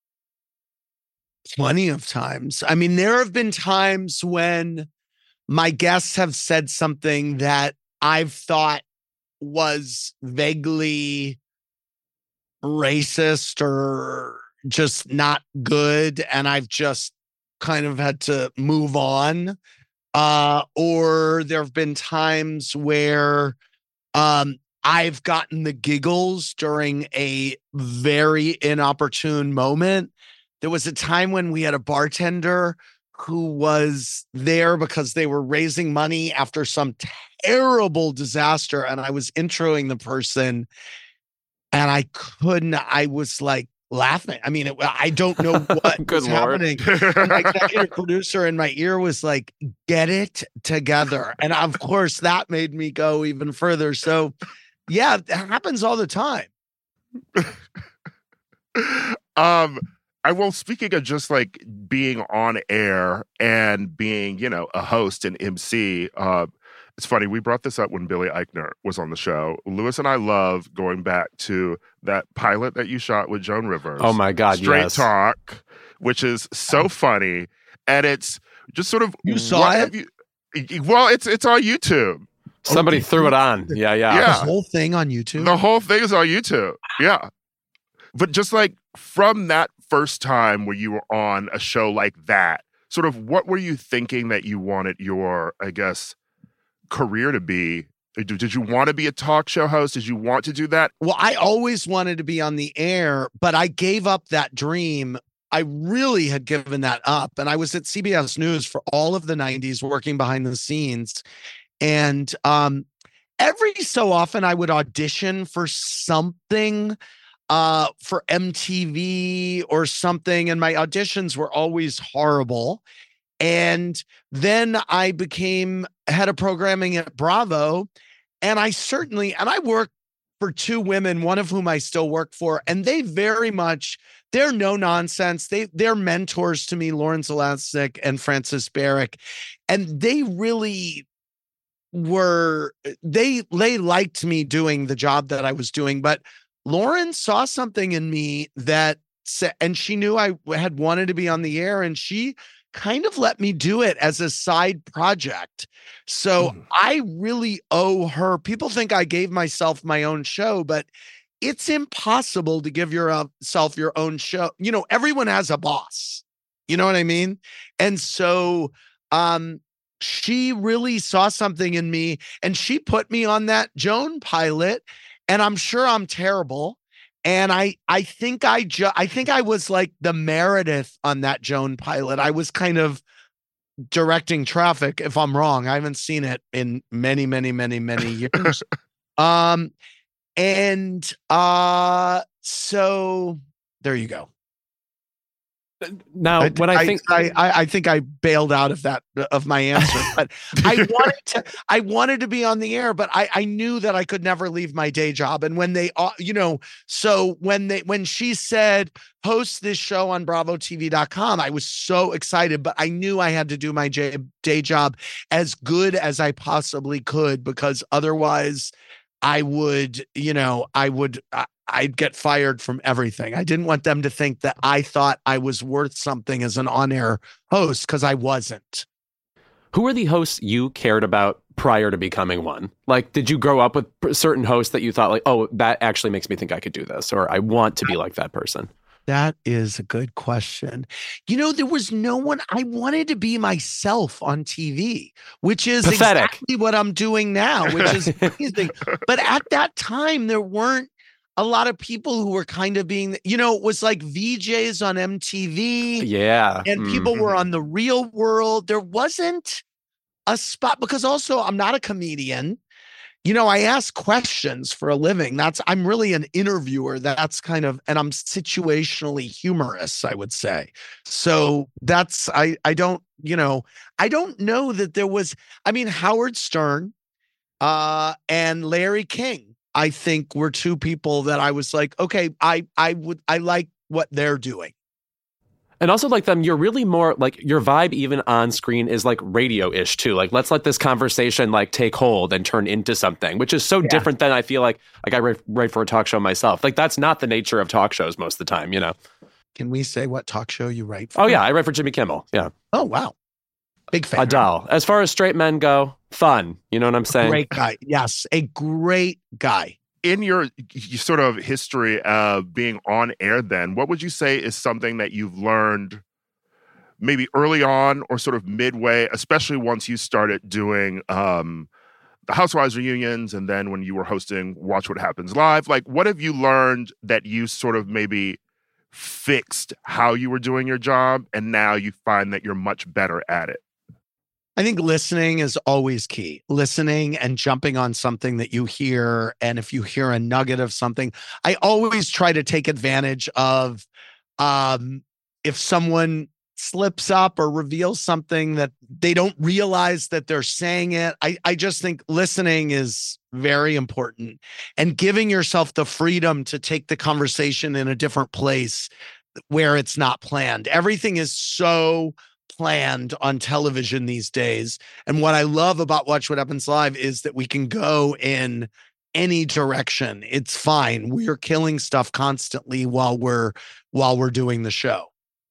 plenty of times. I mean, there have been times when my guests have said something that I've thought was vaguely racist or just not good, and I've just kind of had to move on. Uh, or there have been times where um, I've gotten the giggles during a very inopportune moment. There was a time when we had a bartender who was there because they were raising money after some terrible disaster. And I was introing the person and I couldn't, I was like laughing. I mean, it, I don't know what Good was Lord. happening. And my executive producer in my ear was like, get it together. And of course that made me go even further. So yeah, it happens all the time. um, I well, speaking of just like being on air and being, you know, a host and M C, uh, it's funny. We brought this up when Billy Eichner was on the show. Lewis and I love going back to that pilot that you shot with Joan Rivers. Oh my God, Straight yes. Talk, which is so funny, and it's just sort of You saw what it? have you- well, it's it's on YouTube. Somebody threw it on. Yeah, yeah. Yeah. The whole thing on YouTube. The whole thing is on YouTube. Yeah. But just like from that first time where you were on a show like that, sort of what were you thinking that you wanted your, I guess, career to be? Did, did you want to be a talk show host? Did you want to do that? Well, I always wanted to be on the air, but I gave up that dream. I really had given that up. And I was at C B S News for all of the nineties working behind the scenes. And um, every so often I would audition for something uh, for M T V or something. And my auditions were always horrible. And then I became head of programming at Bravo. And I certainly, and I worked for two women, one of whom I still work for, and they very much, they're no nonsense. They, they're mentors to me, Lauren Zalaznik and Frances Barrick. And they really were, they, they liked me doing the job that I was doing. But Lauren saw something in me that, and she knew I had wanted to be on the air, and she kind of let me do it as a side project. So mm. I really owe her. People think I gave myself my own show, but it's impossible to give yourself your own show. You know, everyone has a boss. You know what I mean? And so um, she really saw something in me, and she put me on that Joan pilot. And I'm sure I'm terrible. And I I think I ju- I think I was like the Meredith on that Joan pilot. I was kind of directing traffic, if I'm wrong. I haven't seen it in many, many, many, many years. um, and uh, so there you go. Now, I, when I, I think I, I I think I bailed out of that of my answer, but I wanted to I wanted to be on the air, but I I knew that I could never leave my day job. And when they uh, you know, so when they when she said host this show on bravo T V dot com, I was so excited, but I knew I had to do my j- day job as good as I possibly could, because otherwise I would, you know, I would, I, I'd get fired from everything. I didn't want them to think that I thought I was worth something as an on-air host, because I wasn't. who are the hosts you cared about prior to becoming one? Like, did you grow up with certain hosts that you thought like, oh, that actually makes me think I could do this, or I want to be like that person? That is a good question. You know, there was no one. I wanted to be myself on T V, which is Pathetic. exactly what I'm doing now, which is amazing. But at that time, there weren't a lot of people who were kind of being, you know, it was like V Js on M T V. Yeah. And Mm. people were on The Real World. There wasn't a spot, because also I'm not a comedian. You know, I ask questions for a living. That's, I'm really an interviewer. That's kind of, and I'm situationally humorous, I would say. So that's, I, I don't, you know, I don't know that there was, I mean, Howard Stern uh, and Larry King, I think, were two people that I was like, okay, I, I would, I like what they're doing. And also, like them, you're really more like your vibe, even on screen, is like radio-ish too. Like, let's let this conversation like take hold and turn into something, which is so yeah. different than I feel like like I write, write for a talk show myself. Like, that's not the nature of talk shows most of the time, you know. Can we say what talk show you write for? Oh yeah, I write for Jimmy Kimmel. Yeah. Oh wow, big fan. Adele. As far as straight men go, fun. You know what I'm saying? Great guy. Yes, a great guy. In your, your sort of history of being on air then, what would you say is something that you've learned maybe early on or sort of midway, especially once you started doing um, the Housewives reunions and then when you were hosting Watch What Happens Live? Like, what have you learned that you sort of maybe fixed how you were doing your job and now you find that you're much better at it? I think listening is always key. Listening and jumping on something that you hear. And if you hear a nugget of something, I always try to take advantage of um, if someone slips up or reveals something that they don't realize that they're saying it. I, I just think listening is very important, and giving yourself the freedom to take the conversation in a different place where it's not planned. Everything is so planned on television these days. And what I love about Watch What Happens Live is that we can go in any direction. It's fine. We're killing stuff constantly while we're while we're doing the show.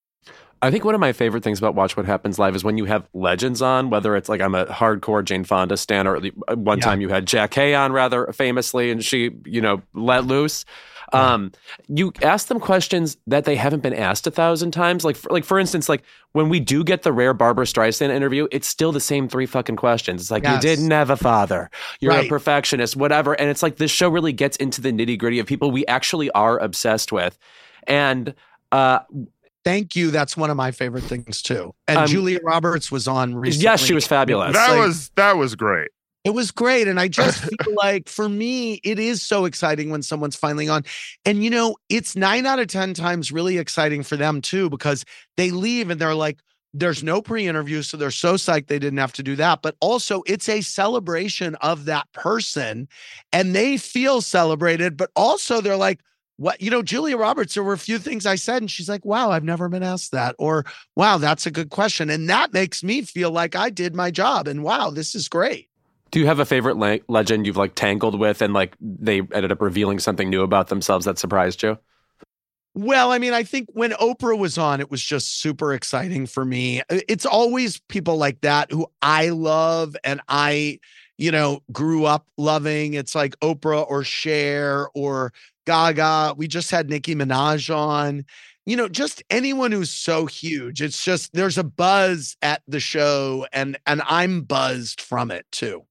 I think one of my favorite things about Watch What Happens Live is when you have legends on, whether it's like I'm a hardcore Jane Fonda stan, or one yeah. time you had Jack Hay on rather famously, and she, you know, let loose. Um, you ask them questions that they haven't been asked a thousand times. Like, for, like for instance, like when we do get the rare Barbara Streisand interview, it's still the same three fucking questions. It's like, yes. you didn't have a father, you're right. a perfectionist, whatever. And it's like, this show really gets into the nitty gritty of people we actually are obsessed with. And, uh, thank you. That's one of my favorite things too. And um, Julia Roberts was on recently. Yes, she was fabulous. That like, was, that was great. It was great. And I just feel like for me, it is so exciting when someone's finally on. And, you know, it's nine out of ten times really exciting for them too, because they leave and they're like, there's no pre-interview. So they're so psyched they didn't have to do that. But also it's a celebration of that person and they feel celebrated, but also they're like, what, you know, Julia Roberts, there were a few things I said and she's like, wow, I've never been asked that. Or, wow, that's a good question. And that makes me feel like I did my job and wow, this is great. Do you have a favorite le- legend you've like tangled with and like they ended up revealing something new about themselves that surprised you? Well, I mean, I think when Oprah was on, it was just super exciting for me. It's always people like that who I love and I, you know, grew up loving. It's like Oprah or Cher or Gaga. We just had Nicki Minaj on. You know, just anyone who's so huge. It's just there's a buzz at the show and and I'm buzzed from it too.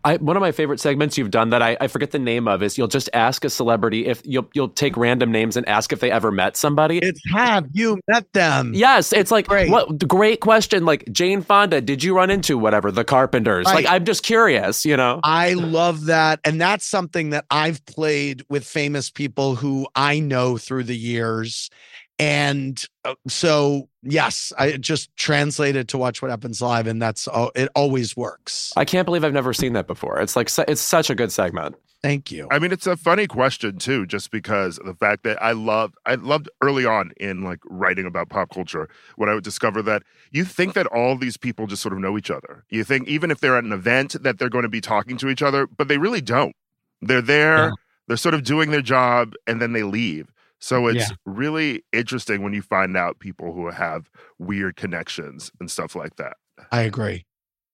I, one of my favorite segments you've done that I, I forget the name of is you'll just ask a celebrity if you'll you'll take random names and ask if they ever met somebody. It's have you met them? Yes, it's like Great. what great question. Like Jane Fonda, did you run into whatever the Carpenters? Right. Like I'm just curious, you know. I love that, and that's something that I've played with famous people who I know through the years. And uh, so, yes, I just translated to Watch What Happens Live, and that's oh, it always works. I can't believe I've never seen that before. It's like su- it's such a good segment. Thank you. I mean, it's a funny question too, just because of the fact that I loved, I loved early on in like writing about pop culture when I would discover that you think that all these people just sort of know each other. You think even if they're at an event that they're going to be talking to each other, but they really don't. They're there, Yeah. they're sort of doing their job, and then they leave. So it's Yeah. really interesting when you find out people who have weird connections and stuff like that. I agree.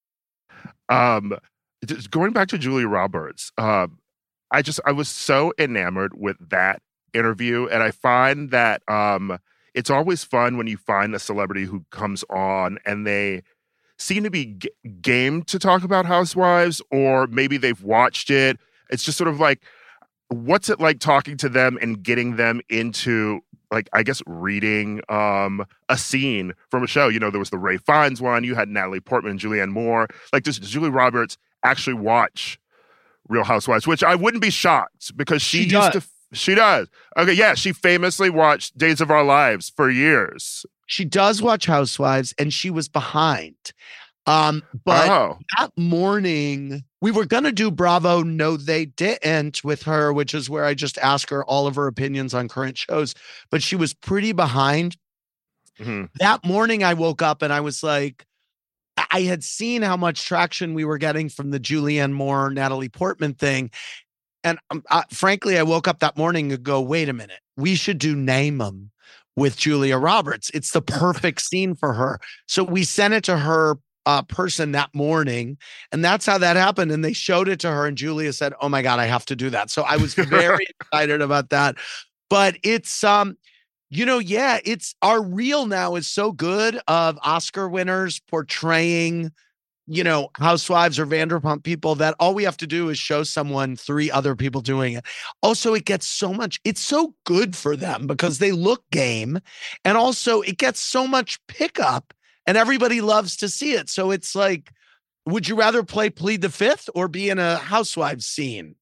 Um, just going back to Julia Roberts, um, I just I was so enamored with that interview, and I find that um, it's always fun when you find a celebrity who comes on and they seem to be g- game to talk about Housewives, or maybe they've watched it. It's just sort of like, what's it like talking to them and getting them into, like, I guess, reading um, a scene from a show? You know, there was the Ray Fiennes one. You had Natalie Portman and Julianne Moore. Like, does Julia Roberts actually watch Real Housewives? Which I wouldn't be shocked, because she, She used does. to. She does. Okay, yeah, she famously watched Days of Our Lives for years. She does watch Housewives, and she was behind. Um, but oh, that morning, we were going to do Bravo. No, they didn't with her, which is where I just ask her all of her opinions on current shows. But she was pretty behind. mhm. That morning, I woke up and I was like, I had seen how much traction we were getting from the Julianne Moore, Natalie Portman thing. And um, I, frankly, I woke up that morning and go, wait a minute, we should do Name 'Em with Julia Roberts. It's the perfect scene for her. So we sent it to her uh, person that morning, and that's how that happened. And they showed it to her, and Julia said, oh my God, I have to do that. So I was very excited about that. But it's, um, you know, yeah, it's our reel now is so good of Oscar winners portraying, you know, housewives or Vanderpump people, that all we have to do is show someone three other people doing it. Also, it gets so much, it's so good for them because they look game. And also it gets so much pickup and everybody loves to see it. So it's like, would you rather play Plead the Fifth or be in a housewives scene?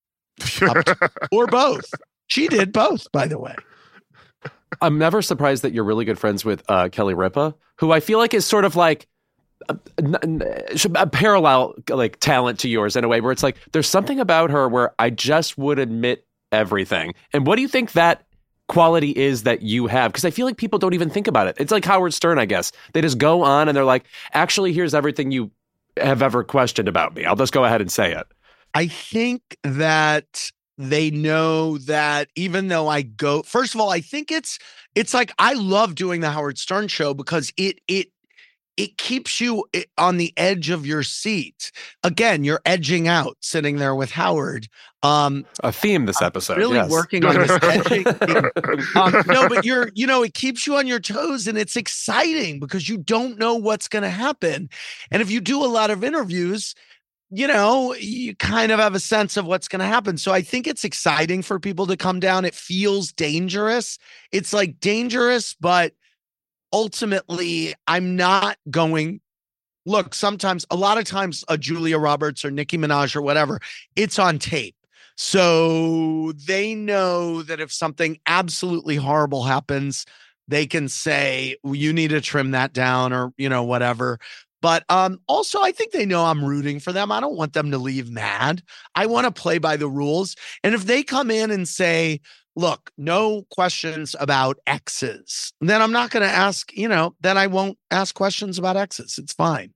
Or both? She did both, by the way. I'm never surprised that you're really good friends with uh, Kelly Ripa, who I feel like is sort of like a, a parallel like talent to yours in a way where it's like there's something about her where I just would admit everything. And what do you think that quality is that you have? Because I feel like people don't even think about it. It's like Howard Stern, I guess. They just go on and they're like, actually, here's everything you have ever questioned about me. I'll just go ahead and say it. I think that they know that even though I go, first of all, I think it's it's like I love doing the Howard Stern show because it it it keeps you on the edge of your seat. Again, you're edging out sitting there with Howard. Um, A theme this episode. really yes. working on this edging thing. Um, no, but you're, you know, it keeps you on your toes and it's exciting because you don't know what's going to happen. And if you do a lot of interviews, you know, you kind of have a sense of what's going to happen. So I think it's exciting for people to come down. It feels dangerous. It's like dangerous, but ultimately I'm not going, look, sometimes, a lot of times a Julia Roberts or Nicki Minaj or whatever, it's on tape. So they know that if something absolutely horrible happens, they can say, well, you need to trim that down or, you know, whatever. But um, also, I think they know I'm rooting for them. I don't want them to leave mad. I want to play by the rules. And if they come in and say, look, no questions about exes, then I'm not going to ask, you know, then I won't ask questions about exes. It's fine.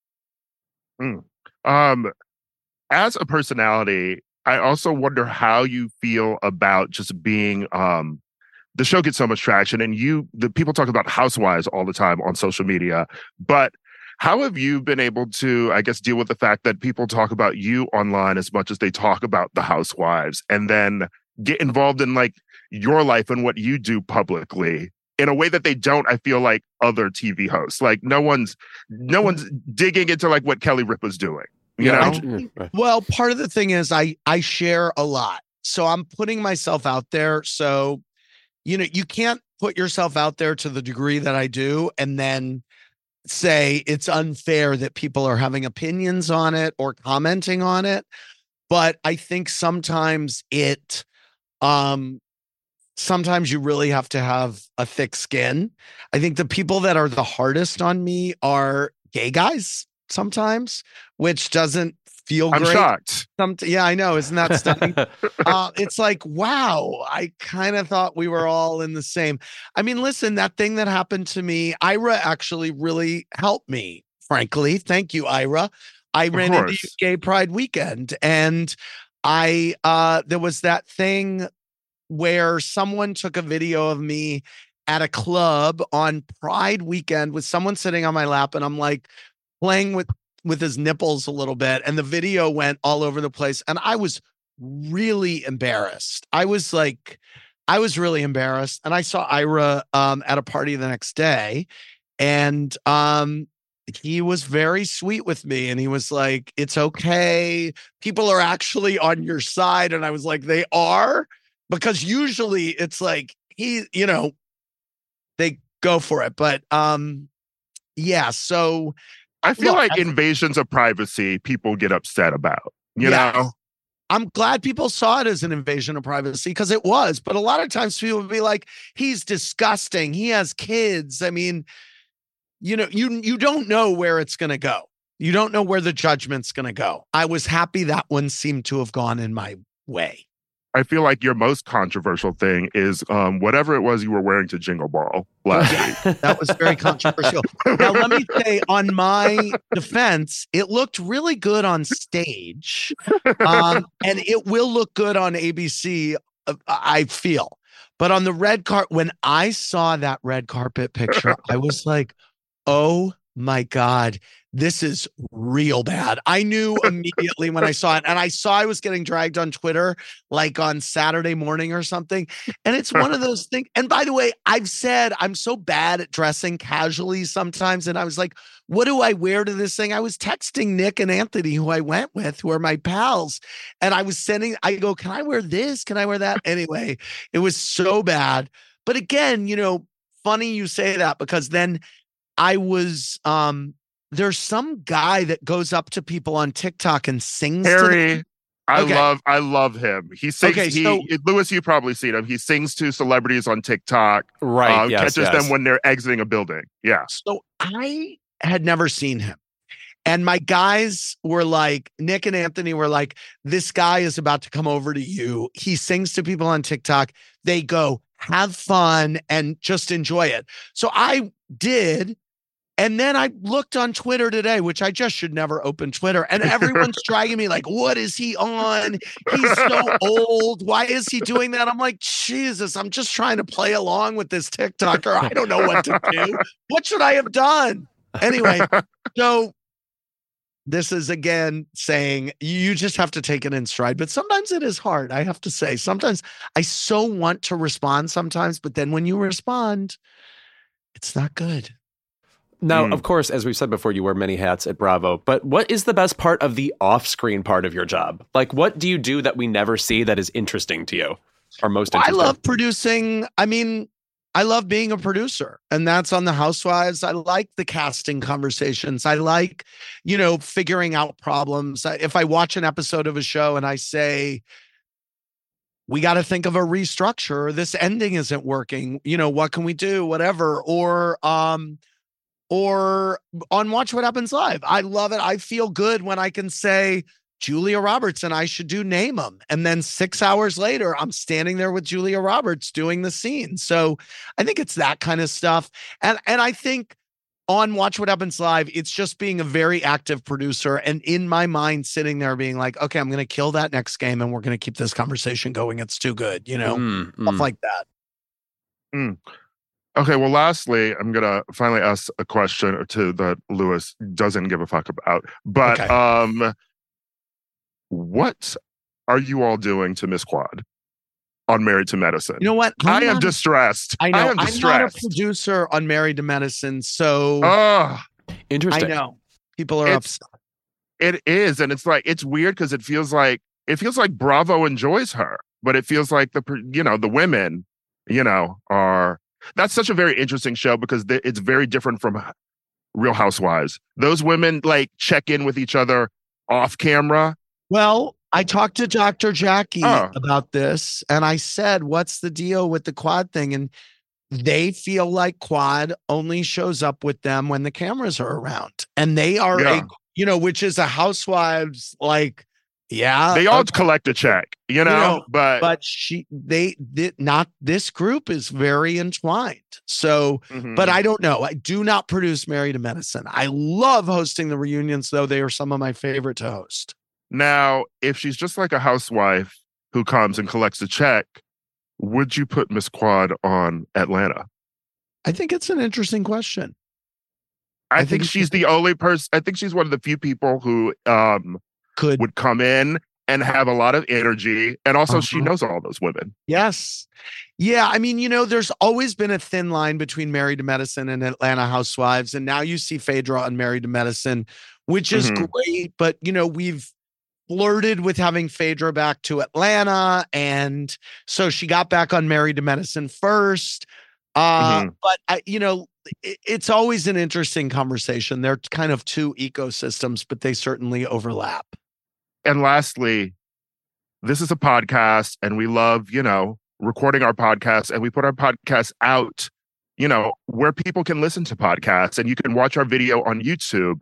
Mm. Um, as a personality, I also wonder how you feel about just being, um, the show gets so much traction and you, the people talk about Housewives all the time on social media, but how have you been able to, I guess, deal with the fact that people talk about you online as much as they talk about the Housewives, and then get involved in like your life and what you do publicly in a way that they don't, I feel like, other T V hosts. Like no one's no one's digging into like what Kelly Ripa's doing. You Yeah, know? I- Well, part of the thing is I I share a lot. So I'm putting myself out there. So, you know, you can't put yourself out there to the degree that I do and then say it's unfair that people are having opinions on it or commenting on it. But I think sometimes it um sometimes you really have to have a thick skin. I think the people that are the hardest on me are gay guys sometimes, which doesn't feel I'm great. shocked. Some, yeah, I know. Isn't that stunning? uh, it's like, wow, I kind of thought we were all in the same. I mean, listen, that thing that happened to me, Ira actually really helped me, frankly. Thank you, Ira. I Of ran into you course. Gay Pride weekend and I, uh, there was that thing where someone took a video of me at a club on Pride weekend with someone sitting on my lap and I'm like playing with with his nipples a little bit and the video went all over the place and I was really embarrassed. I was like I was really embarrassed and I saw Ira um at a party the next day and um he was very sweet with me and he was like it's okay. People are actually on your side and I was like they are because usually it's like he, you know, they go for it. But um, yeah, so I feel look, like as- invasions of privacy people get upset about. You Yeah. know? I'm glad people saw it as an invasion of privacy because it was. But a lot of times people would be like, he's disgusting. He has kids. I mean, you know, you you don't know where it's gonna go. You don't know where the judgment's gonna go. I was happy that one seemed to have gone in my way. I feel like your most controversial thing is um, whatever it was you were wearing to Jingle Ball last week. That was very controversial. Now, let me say, on my defense, it looked really good on stage, um, and it will look good on A B C, uh, I feel. But on the red carpet, when I saw that red carpet picture, I was like, oh my God, this is real bad. I knew immediately when I saw it, and I saw I was getting dragged on Twitter like on Saturday morning or something. And it's one of those things. And by the way, I've said I'm so bad at dressing casually sometimes. And I was like, what do I wear to this thing? I was texting Nick and Anthony, who I went with, who are my pals. And I was sending, I go, can I wear this? Can I wear that? Anyway, it was so bad. But again, you know, funny you say that because then I was, um, there's some guy that goes up to people on TikTok and sings to them. Harry, I Okay. love I love him. He sings Okay, he so- Lewis, you've probably seen him. He sings to celebrities on TikTok. Right. uh, yes, catches yes. them when they're exiting a building. Yeah. So I had never seen him. And my guys were like, Nick and Anthony were like, this guy is about to come over to you. He sings to people on TikTok. They go, have fun and just enjoy it. So I did. And then I looked on Twitter today, which I just should never open Twitter. And everyone's dragging me like, what is he on? He's so old. Why is he doing that? I'm like, Jesus, I'm just trying to play along with this TikToker. I don't know what to do. What should I have done? Anyway, so this is again saying you just have to take it in stride. But sometimes it is hard, I have to say. Sometimes I so want to respond sometimes, but then when you respond, it's not good. Now, Mm. of course, as we've said before, you wear many hats at Bravo, but what is the best part of the off-screen part of your job? Like, what do you do that we never see that is interesting to you or most I interesting? love producing. I mean, I love being a producer, and that's on The Housewives. I like the casting conversations. I like, you know, figuring out problems. I- If I watch an episode of a show and I say, we got to think of a restructure, this ending isn't working, you know, what can we do? Whatever. Or, um, or on Watch What Happens Live. I love it. I feel good when I can say Julia Roberts and I should do Name 'Em. And then six hours later, I'm standing there with Julia Roberts doing the scene. So I think it's that kind of stuff. And, and I think on Watch What Happens Live, it's just being a very active producer. And in my mind, sitting there being like, okay, I'm going to kill that next game and we're going to keep this conversation going. It's too good, you know, Mm, stuff mm. like that. Mm. Okay, well, lastly, I'm gonna finally ask a question or two that Lewis doesn't give a fuck about. But Okay. um, what are you all doing to Miss Quad on Married to Medicine? You know what? I I'm am not a- distressed. I know. am I'm not a distressed. producer on Married to Medicine, so Oh, I Interesting. know people are It's- upset. It is, and it's like it's weird because it feels like it feels like Bravo enjoys her, but it feels like the you know the women, you know, are. That's such a very interesting show because they, it's very different from Real Housewives. Those women like check in with each other off camera. Well, I talked to Doctor Jackie Oh. about this, and I said, "What's the deal with the quad thing?" And they feel like quad only shows up with them when the cameras are around, and they are Yeah. a you know, which is a housewives like, yeah, They all okay. collect a check, you know, know, but but she they did not. This group is very entwined. So, Mhm. but I don't know. I do not produce Married to Medicine. I love hosting the reunions, though. They are some of my favorite to host. Now, if she's just like a housewife who comes and collects a check, would you put Miss Quad on Atlanta? I think it's an interesting question. I, I think, think- she's the only person. I think she's one of the few people who um, Could would come in and have a lot of energy, and also she Uh-huh. knows all those women. Yes. Yeah. I mean, you know, there's always been a thin line between Married to Medicine and Atlanta Housewives. And now you see Phaedra on Married to Medicine, which is Mhm. great. But, you know, we've flirted with having Phaedra back to Atlanta. And so she got back on Married to Medicine first. Uh, Mhm. But, I, you know, it, it's always an interesting conversation. They're kind of two ecosystems, but they certainly overlap. And lastly, this is a podcast, and we love, you know, recording our podcasts, and we put our podcasts out, you know, where people can listen to podcasts, and you can watch our video on YouTube.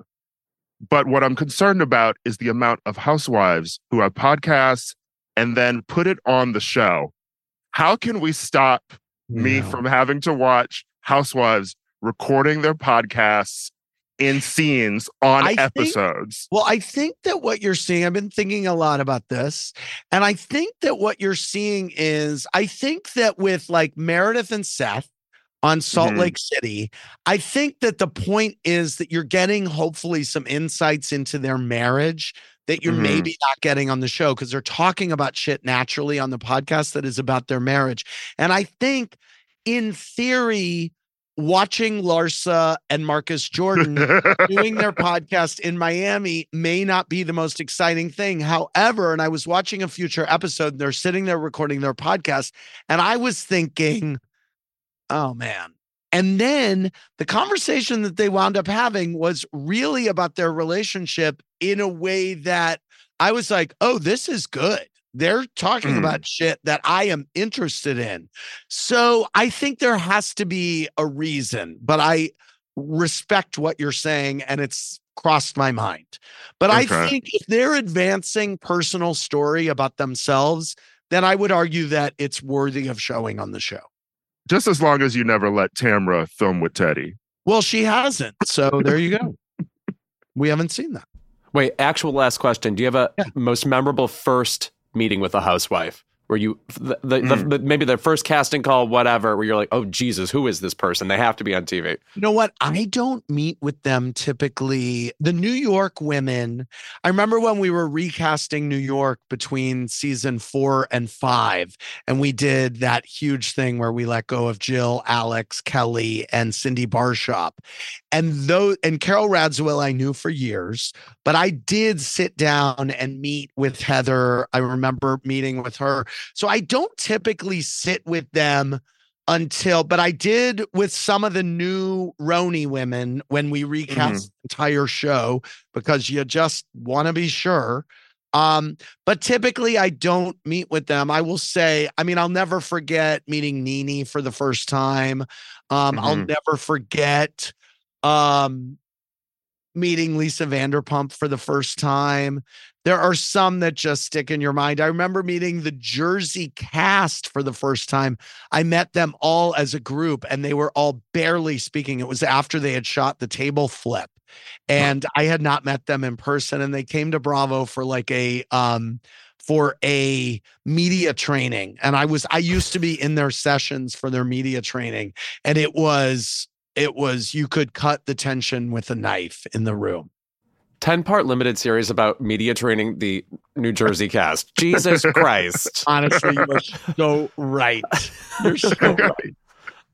But what I'm concerned about is the amount of housewives who have podcasts and then put it on the show. How can we stop me Yeah. from having to watch housewives recording their podcasts in scenes on I think- episodes? Well, I think that what you're seeing, I've been thinking a lot about this. And I think that what you're seeing is, I think that with like Meredith and Seth on Salt Mhm. Lake City, I think that the point is that you're getting hopefully some insights into their marriage that you're Mhm. maybe not getting on the show, because they're talking about shit naturally on the podcast that is about their marriage. And I think in theory, watching Larsa and Marcus Jordan doing their podcast in Miami may not be the most exciting thing. However, and I was watching a future episode, and they're sitting there recording their podcast, and I was thinking, oh man. And then the conversation that they wound up having was really about their relationship in a way that I was like, oh, this is good. They're talking Mm. about shit that I am interested in. So I think there has to be a reason, but I respect what you're saying, and it's crossed my mind. But I Okay. think if they're advancing personal story about themselves, then I would argue that it's worthy of showing on the show. Just as long as you never let Tamra film with Teddy. Well, she hasn't. So there you go. We haven't seen that. Wait, actual last question. Do you have a Yeah. most memorable first meeting with a housewife where you, the, the, the, Mm. the, maybe their first casting call, whatever, where you're like, oh, Jesus, who is this person? They have to be on T V. You know what? I don't meet with them typically. The New York women, I remember when we were recasting New York between season four and five, and we did that huge thing where we let go of Jill, Alex, Kelly, and Cindy Barshop. And though, and Carol Radziwill I knew for years, but I did sit down and meet with Heather. I remember meeting with her. So I don't typically sit with them until, but I did with some of the new Roni women when we recast the entire show, because you just want to be sure. Um, but typically I don't meet with them. I will say, I mean, I'll never forget meeting Nene for the first time. Um, I'll Mhm. never forget um, meeting Lisa Vanderpump for the first time. There are some that just stick in your mind. I remember meeting the Jersey cast for the first time. I met them all as a group, and they were all barely speaking. It was after they had shot the table flip, and I had not met them in person. And they came to Bravo for like a um for a media training, and I was I used to be in their sessions for their media training, and it was it was you could cut the tension with a knife in the room. ten-part limited series about media training the New Jersey cast. Jesus Christ. Honestly, you are so right. You're so right.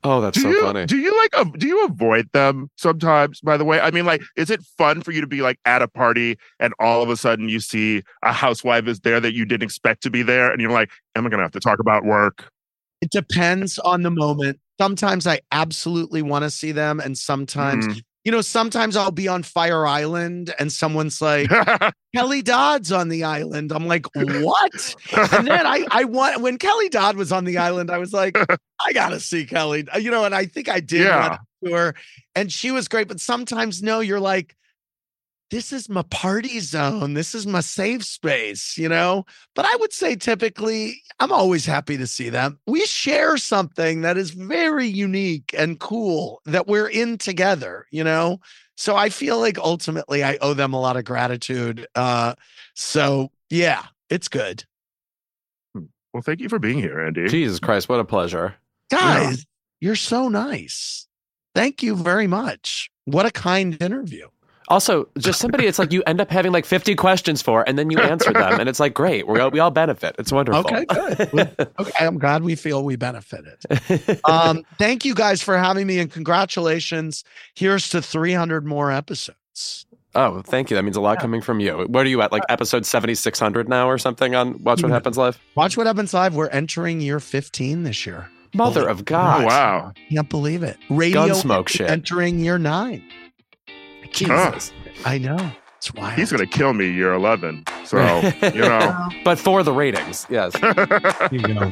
Oh, that's do so you, funny. Do you like, uh, do you avoid them sometimes, by the way? I mean, like, is it fun for you to be like at a party and all of a sudden you see a housewife is there that you didn't expect to be there? And you're like, am I going to have to talk about work? It depends on the moment. Sometimes I absolutely want to see them. And sometimes, Mm. you know, sometimes I'll be on Fire Island and someone's like, Kelly Dodd's on the island. I'm like, what? And then I, I want, when Kelly Dodd was on the island, I was like, I got to see Kelly, you know, and I think I did Yeah. run into her and she was great. But sometimes, no, you're like, this is my party zone. This is my safe space, you know? But I would say typically, I'm always happy to see them. We share something that is very unique and cool that we're in together, you know? So I feel like ultimately I owe them a lot of gratitude. Uh, so yeah, it's good. Well, thank you for being here, Andy. Jesus Christ, what a pleasure. Guys, yeah. You're so nice. Thank you very much. What a kind interview. Also, just somebody it's like you end up having like fifty questions for, and then you answer them. And it's like, great, we all, we all benefit. It's wonderful. Okay, good. Okay, I'm glad we feel we benefited. Um, thank you guys for having me and congratulations. Here's to three hundred more episodes. Oh, thank you. That means a lot coming from you. What are you at, like episode seventy-six hundred now or something on Watch What Happens Live? Watch What Happens Live. We're entering year fifteen this year. Mother Holy of God. Oh, wow. Can't believe it. Radio Gunsmoke shit. Entering year nine. Jesus. I know. It's wild. He's going to kill me year eleven. So, you know. But for the ratings, yes. Here you go.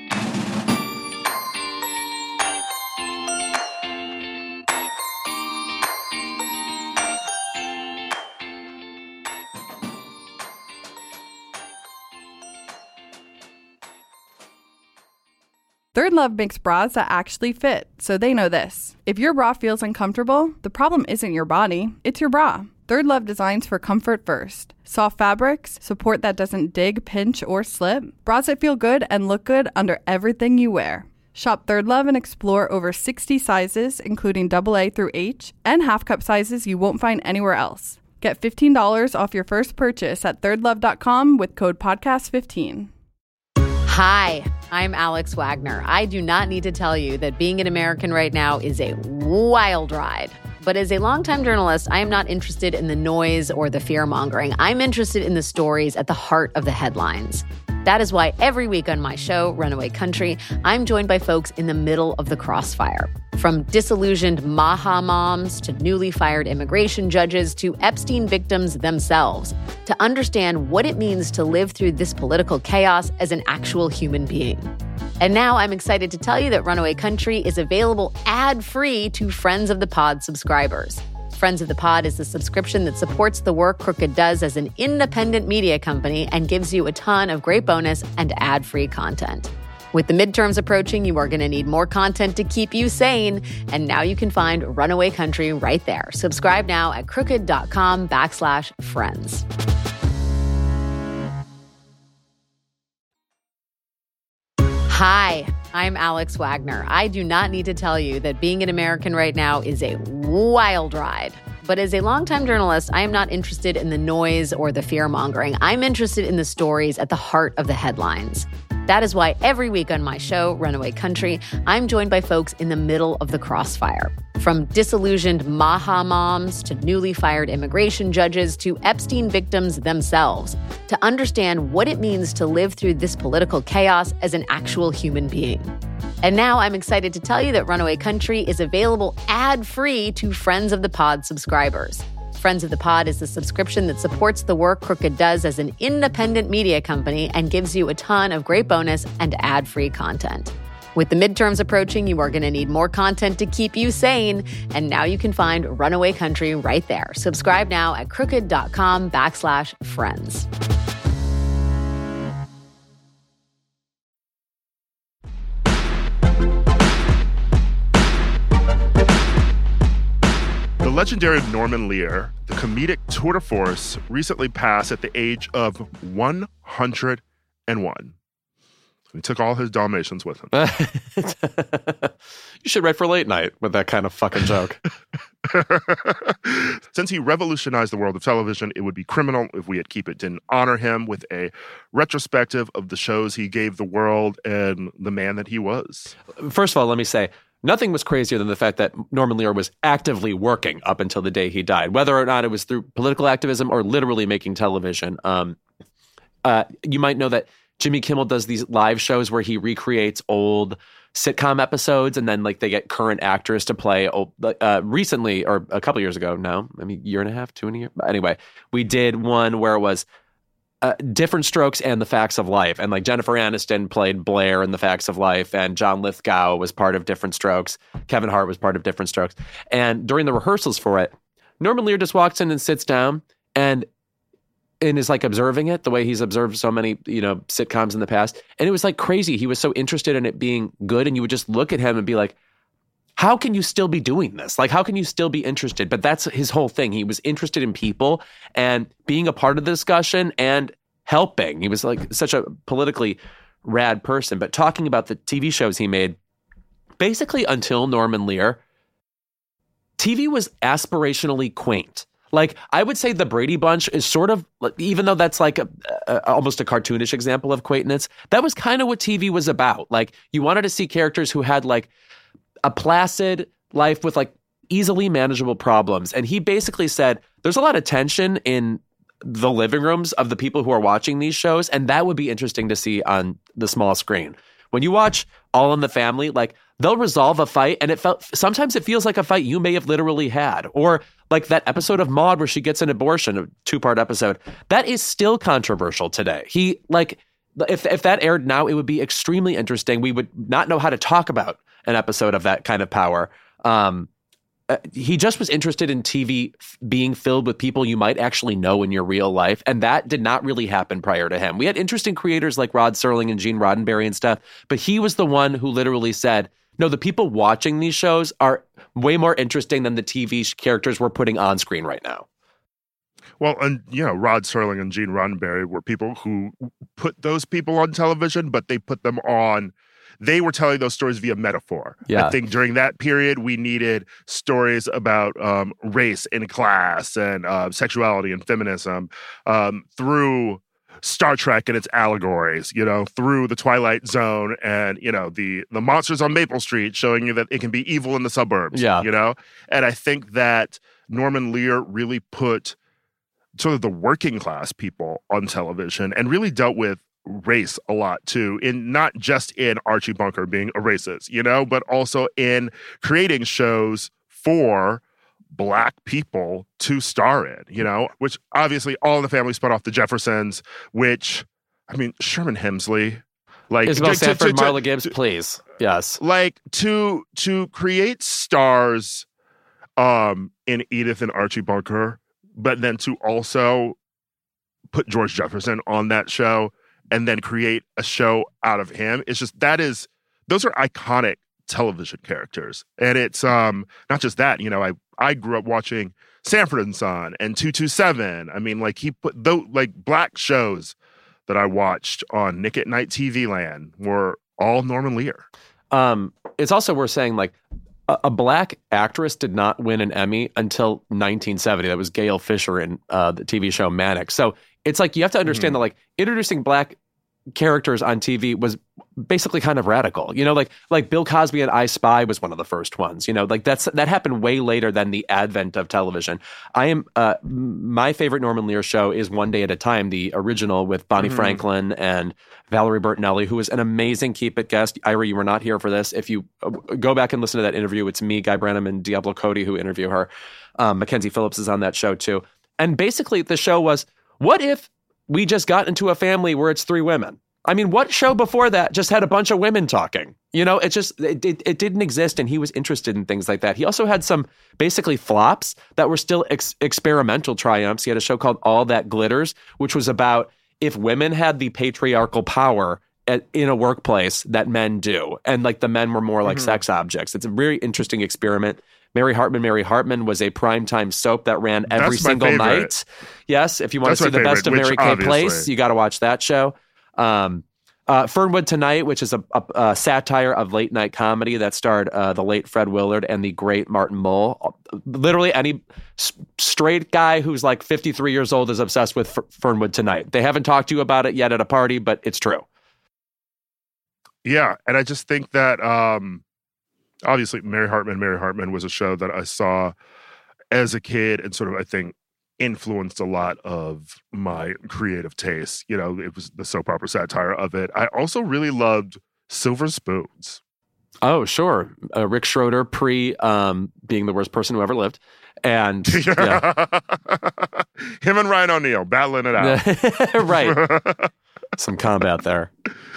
Third Love makes bras that actually fit, so they know this. If your bra feels uncomfortable, the problem isn't your body, it's your bra. Third Love designs for comfort first. Soft fabrics, support that doesn't dig, pinch, or slip. Bras that feel good and look good under everything you wear. Shop Third Love and explore over sixty sizes, including double A through H, and half cup sizes you won't find anywhere else. Get fifteen dollars off your first purchase at third love dot com with code podcast fifteen. Hi, I'm Alex Wagner. I do not need to tell you that being an American right now is a wild ride. But as a longtime journalist, I am not interested in the noise or the fear-mongering. I'm interested in the stories at the heart of the headlines. That is why every week on my show, Runaway Country, I'm joined by folks in the middle of the crossfire. From disillusioned Maha moms to newly fired immigration judges to Epstein victims themselves, to understand what it means to live through this political chaos as an actual human being. And now I'm excited to tell you that Runaway Country is available ad-free to Friends of the Pod subscribers. Friends of the Pod is the subscription that supports the work Crooked does as an independent media company and gives you a ton of great bonus and ad-free content. With the midterms approaching, you are going to need more content to keep you sane. And now you can find Runaway Country right there. Subscribe now at crooked.com backslash friends. Hi, I'm Alex Wagner. I do not need to tell you that being an American right now is a wild ride. But as a longtime journalist, I am not interested in the noise or the fear-mongering. I'm interested in the stories at the heart of the headlines. That is why every week on my show, Runaway Country, I'm joined by folks in the middle of the crossfire. From disillusioned Maha moms to newly fired immigration judges to Epstein victims themselves, to understand what it means to live through this political chaos as an actual human being. And now I'm excited to tell you that Runaway Country is available ad-free to Friends of the Pod subscribers. Friends of the Pod is the subscription that supports the work Crooked does as an independent media company and gives you a ton of great bonus and ad-free content. With the midterms approaching, you are going to need more content to keep you sane. And now you can find Runaway Country right there. Subscribe now at crooked.com backslash friends. The legendary Norman Lear, the comedic tour de force, recently passed at the age of one hundred one. He took all his Dalmatians with him. You should write for late night with that kind of fucking joke. Since he revolutionized the world of television, it would be criminal if we at Keep It didn't honor him with a retrospective of the shows he gave the world and the man that he was. First of all, let me say, nothing was crazier than the fact that Norman Lear was actively working up until the day he died, whether or not it was through political activism or literally making television. Um, uh, you might know that Jimmy Kimmel does these live shows where he recreates old sitcom episodes, and then like they get current actors to play. Old, uh, recently, or a couple years ago now, I mean, year and a half, two and a year. But anyway, we did one where it was uh, Different Strokes and The Facts of Life, and like Jennifer Aniston played Blair in The Facts of Life, and John Lithgow was part of Different Strokes. Kevin Hart was part of Different Strokes, and during the rehearsals for it, Norman Lear just walks in and sits down and. And is like observing it the way he's observed so many, you know, sitcoms in the past. And it was like crazy. He was so interested in it being good. And you would just look at him and be like, how can you still be doing this? Like, how can you still be interested? But that's his whole thing. He was interested in people and being a part of the discussion and helping. He was like such a politically rad person. But talking about the T V shows he made, basically until Norman Lear, T V was aspirationally quaint. Like, I would say the Brady Bunch is sort of, even though that's like a, a, almost a cartoonish example of quaintness, that was kind of what T V was about. Like, you wanted to see characters who had like a placid life with like easily manageable problems. And he basically said, there's a lot of tension in the living rooms of the people who are watching these shows, and that would be interesting to see on the small screen. When you watch All in the Family, like, they'll resolve a fight, and it felt sometimes it feels like a fight you may have literally had. Or like that episode of Maude where she gets an abortion, a two-part episode. That is still controversial today. He, like, if if that aired now, it would be extremely interesting. We would not know how to talk about an episode of that kind of power. Um, uh, he just was interested in T V f- being filled with people you might actually know in your real life. And that did not really happen prior to him. We had interesting creators like Rod Serling and Gene Roddenberry and stuff, but he was the one who literally said, no, the people watching these shows are way more interesting than the T V characters we're putting on screen right now. Well, and, you know, Rod Serling and Gene Roddenberry were people who put those people on television, but they put them on, they were telling those stories via metaphor. Yeah. I think during that period, we needed stories about um, race and class and uh, sexuality and feminism um, through Star Trek and its allegories, you know, through the Twilight Zone and, you know, the the monsters on Maple Street showing you that it can be evil in the suburbs, yeah. you know? And I think that Norman Lear really put sort of the working class people on television and really dealt with race a lot too, in not just in Archie Bunker being a racist, you know, but also in creating shows for Black people to star in, you know, which obviously All in the Family spun off the Jeffersons, which, I mean, Sherman Hemsley, like Isabel to, Sanford, to, to, Marla Gibbs, please. Yes. Like to to create stars um in Edith and Archie Bunker, but then to also put George Jefferson on that show and then create a show out of him. It's just, that is, those are iconic television characters. And it's um not just that, you know, I I grew up watching Sanford and Son and two two seven. I mean, like, he put those like Black shows that I watched on Nick at Night T V Land were all Norman Lear. Um, it's also worth saying, like, a, a Black actress did not win an Emmy until nineteen seventy. That was Gail Fisher in uh, the T V show Mannix. So it's like, you have to understand mm-hmm. that, like, introducing Black characters on T V was basically kind of radical, you know, like like Bill Cosby and I Spy was one of the first ones, you know, like that's that happened way later than the advent of television. I am uh, my favorite Norman Lear show is One Day at a Time, the original with Bonnie mm-hmm. Franklin and Valerie Bertinelli, who was an amazing Keep It guest. Ira, you were not here for this. If you uh, go back and listen to that interview, it's me, Guy Branum, and Diablo Cody who interview her. Um, Mackenzie Phillips is on that show too. And basically the show was, what if we just got into a family where it's three women? I mean, what show before that just had a bunch of women talking? You know, it just, it, it, it didn't exist, and he was interested in things like that. He also had some basically flops that were still ex- experimental triumphs. He had a show called All That Glitters, which was about if women had the patriarchal power at, in a workplace that men do, and like the men were more like mm-hmm. sex objects. It's a very interesting experiment. Mary Hartman, Mary Hartman was a primetime soap that ran every That's my single favorite. night. Yes, if you want That's to see the favorite, best of which Mary Kay obviously- Place, you got to watch that show. Um, uh, Fernwood Tonight, which is a, a, a satire of late night comedy that starred uh, the late Fred Willard and the great Martin Mull. Literally any s- straight guy who's like fifty-three years old is obsessed with F- Fernwood Tonight. They haven't talked to you about it yet at a party, but it's true. Yeah, and I just think that um, obviously, Mary Hartman. Mary Hartman was a show that I saw as a kid and sort of, I think, influenced a lot of my creative tastes. You know, it was the soap opera satire of it. I also really loved Silver Spoons. Oh, sure. Uh, Rick Schroeder, pre um, being the worst person who ever lived. And yeah. Him and Ryan O'Neal battling it out. Right. Some combat there.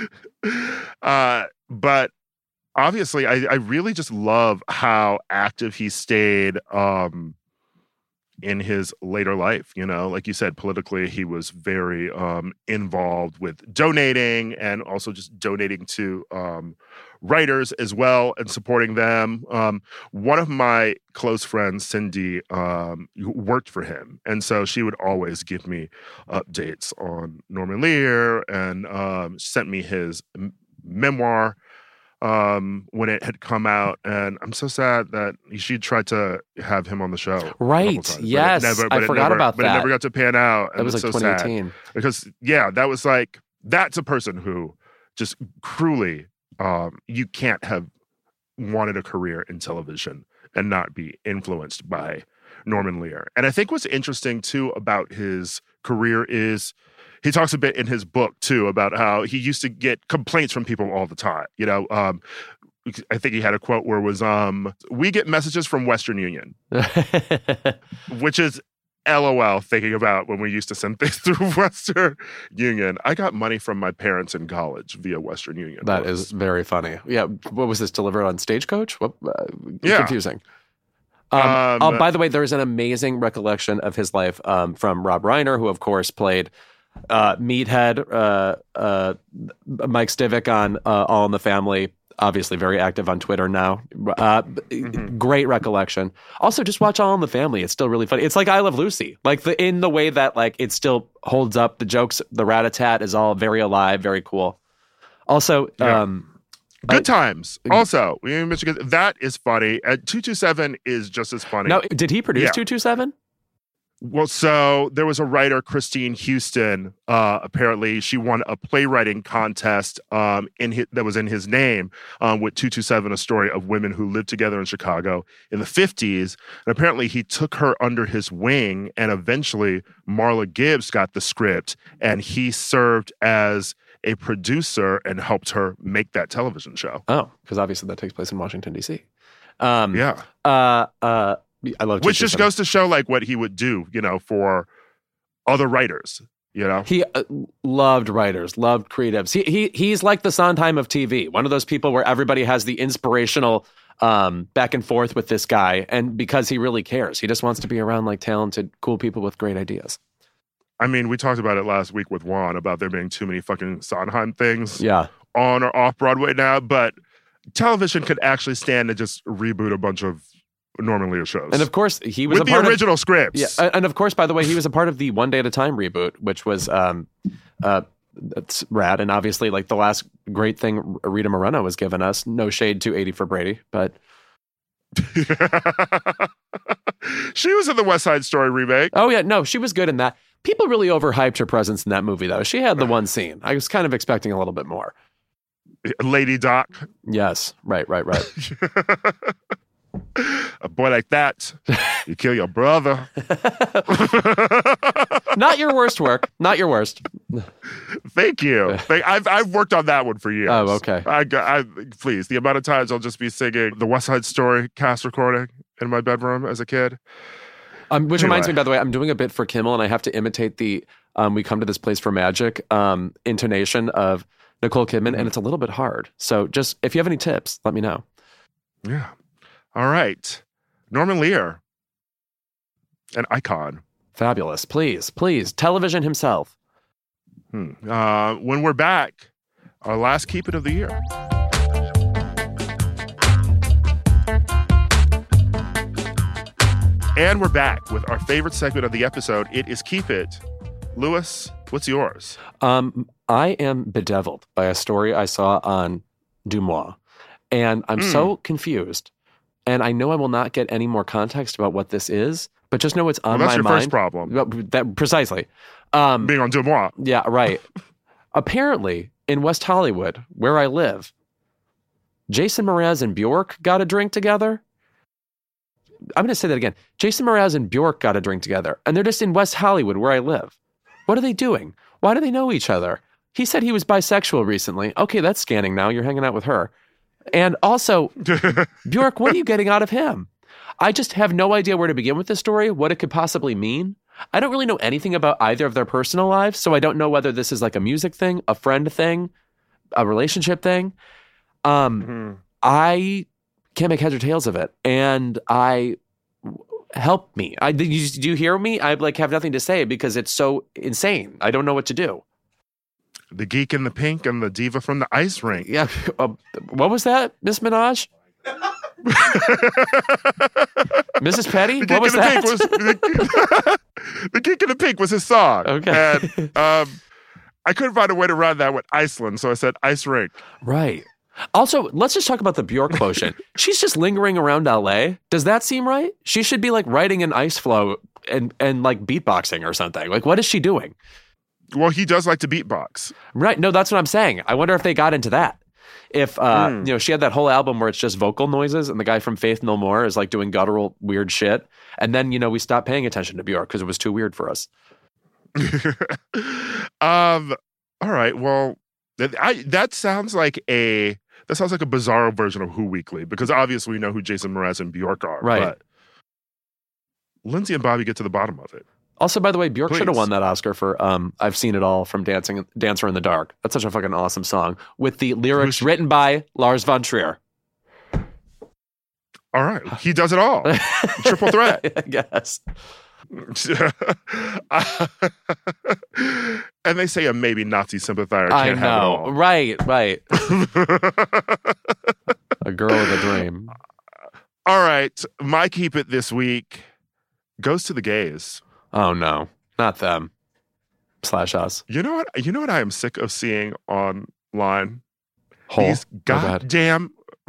Uh, but obviously, I, I really just love how active he stayed um, in his later life. You know, like you said, politically, he was very um, involved with donating and also just donating to um, writers as well and supporting them. Um, one of my close friends, Cindy, um, worked for him. And so she would always give me updates on Norman Lear and um, sent me his m- memoir um, when it had come out. And I'm so sad that she tried to have him on the show. Right. Times, yes. never, I forgot never, about but that. But it never got to pan out. And that was like so twenty eighteen. Sad because, yeah, that was like, that's a person who just cruelly, um, you can't have wanted a career in television and not be influenced by Norman Lear. And I think what's interesting, too, about his career is he talks a bit in his book, too, about how he used to get complaints from people all the time. You know, um, I think he had a quote where it was, um, we get messages from Western Union, which is LOL thinking about when we used to send things through Western Union. I got money from my parents in college via Western Union. That is very funny. Yeah. What was this, delivered on Stagecoach? What? Uh, yeah. Confusing. Um, Um, oh, by the way, there's an amazing recollection of his life um, from Rob Reiner, who, of course, played uh, Meathead, uh, uh, Mike Stivic on uh, All in the Family. Obviously very active on Twitter now. Uh, mm-hmm. Great recollection. Also, just watch All in the Family. It's still really funny. It's like I Love Lucy. Like the in the way that like it still holds up. The jokes, the rat-a-tat is all very alive, very cool. Also, yeah. um, Good I, Times. Also, we didn't mention that is funny. And two two seven is just as funny. No, did he produce yeah. two two seven? Well, so there was a writer, Christine Houston. Uh, apparently, she won a playwriting contest um, in his, that was in his name um, with two two seven, a story of women who lived together in Chicago in the fifties. And apparently, he took her under his wing, and eventually, Marla Gibbs got the script, and he served as a producer and helped her make that television show. Oh, because obviously that takes place in Washington, D C. Um, yeah. Uh, uh, I love Which just goes to show like what he would do, you know, for other writers, you know. He uh, loved writers, loved creatives. He he he's like the Sondheim of T V, one of those people where everybody has the inspirational um, back and forth with this guy, and because he really cares, he just wants to be around like talented, cool people with great ideas. I mean, we talked about it last week with Juan about there being too many fucking Sondheim things yeah. on or off Broadway now, but television could actually stand to just reboot a bunch of Norman Lear shows. And of course, he was with a the part original of, scripts. Yeah, and of course, by the way, he was a part of the One Day at a Time reboot, which was um, uh, it's rad. And obviously, like the last great thing Rita Moreno was giving us. No shade to eighty for Brady, but she was in the West Side Story remake. Oh yeah, no, she was good in that. People really overhyped her presence in that movie, though. She had the one scene. I was kind of expecting a little bit more. Lady Doc. Yes, right, right, right. A boy like that, you kill your brother. Not your worst work. Not your worst. Thank you. Thank, I've I've worked on that one for years. Oh, okay. I, I please. The amount of times I'll just be singing the West Side Story cast recording in my bedroom as a kid. Um, which anyway. reminds me, by the way, I'm doing a bit for Kimmel, and I have to imitate the um, "We Come to This Place for Magic" um, intonation of Nicole Kidman, mm-hmm. and it's a little bit hard. So, just if you have any tips, let me know. Yeah. All right. Norman Lear, an icon. Fabulous. Please, please. Television himself. Hmm. Uh, when we're back, our last Keep It of the year. And we're back with our favorite segment of the episode. It is Keep It. Lewis, what's yours? Um, I am bedeviled by a story I saw on Dumois, and I'm mm. so confused. And I know I will not get any more context about what this is, but just know it's on well, that's my your mind. First problem. That, precisely. Um, Being on Dumois. Yeah, right. Apparently, in West Hollywood, where I live, Jason Mraz and Bjork got a drink together. I'm going to say that again. Jason Mraz and Bjork got a drink together, and they're just in West Hollywood where I live. What are they doing? Why do they know each other? He said he was bisexual recently. Okay, that's scanning now. You're hanging out with her. And also, Bjork, what are you getting out of him? I just have no idea where to begin with this story, what it could possibly mean. I don't really know anything about either of their personal lives, so I don't know whether this is like a music thing, a friend thing, a relationship thing. Um, mm-hmm. I can't make heads or tails of it. And I... help me. I do you, do you hear me? I like have nothing to say because it's so insane. I don't know what to do. The geek in the pink and the diva from the ice rink. Yeah. Uh, what was that, Miss Minaj? Missus Petty? The what was that? Was, the, the geek in the pink was his song. Okay. And um, I couldn't find a way to run that with Iceland, so I said ice rink. Right. Also, let's just talk about the Bjork quotient. She's just lingering around L A. Does that seem right? She should be like riding an ice floe and, and like beatboxing or something. Like, what is she doing? Well, he does like to beatbox. Right. No, that's what I'm saying. I wonder if they got into that. If, uh, mm. you know, she had that whole album where it's just vocal noises and the guy from Faith No More is like doing guttural weird shit. And then, you know, we stopped paying attention to Bjork because it was too weird for us. um. All right. Well, that, I, that sounds like a... That sounds like a bizarre version of Who Weekly, because obviously we know who Jason Mraz and Bjork are. Right. But Lindsay and Bobby get to the bottom of it. Also, by the way, Bjork Please. should have won that Oscar for um, I've Seen It All from Dancing Dancer in the Dark. That's such a fucking awesome song with the lyrics Who's... written by Lars von Trier. All right. He does it all. Triple threat. I guess. And they say a maybe Nazi sympathizer can't I know. have it all. Right, right. A girl with a dream. All right. My keep it this week goes to the gays. Oh no, not them. Slash us. You know what? You know what I am sick of seeing online? Hole. These goddamn...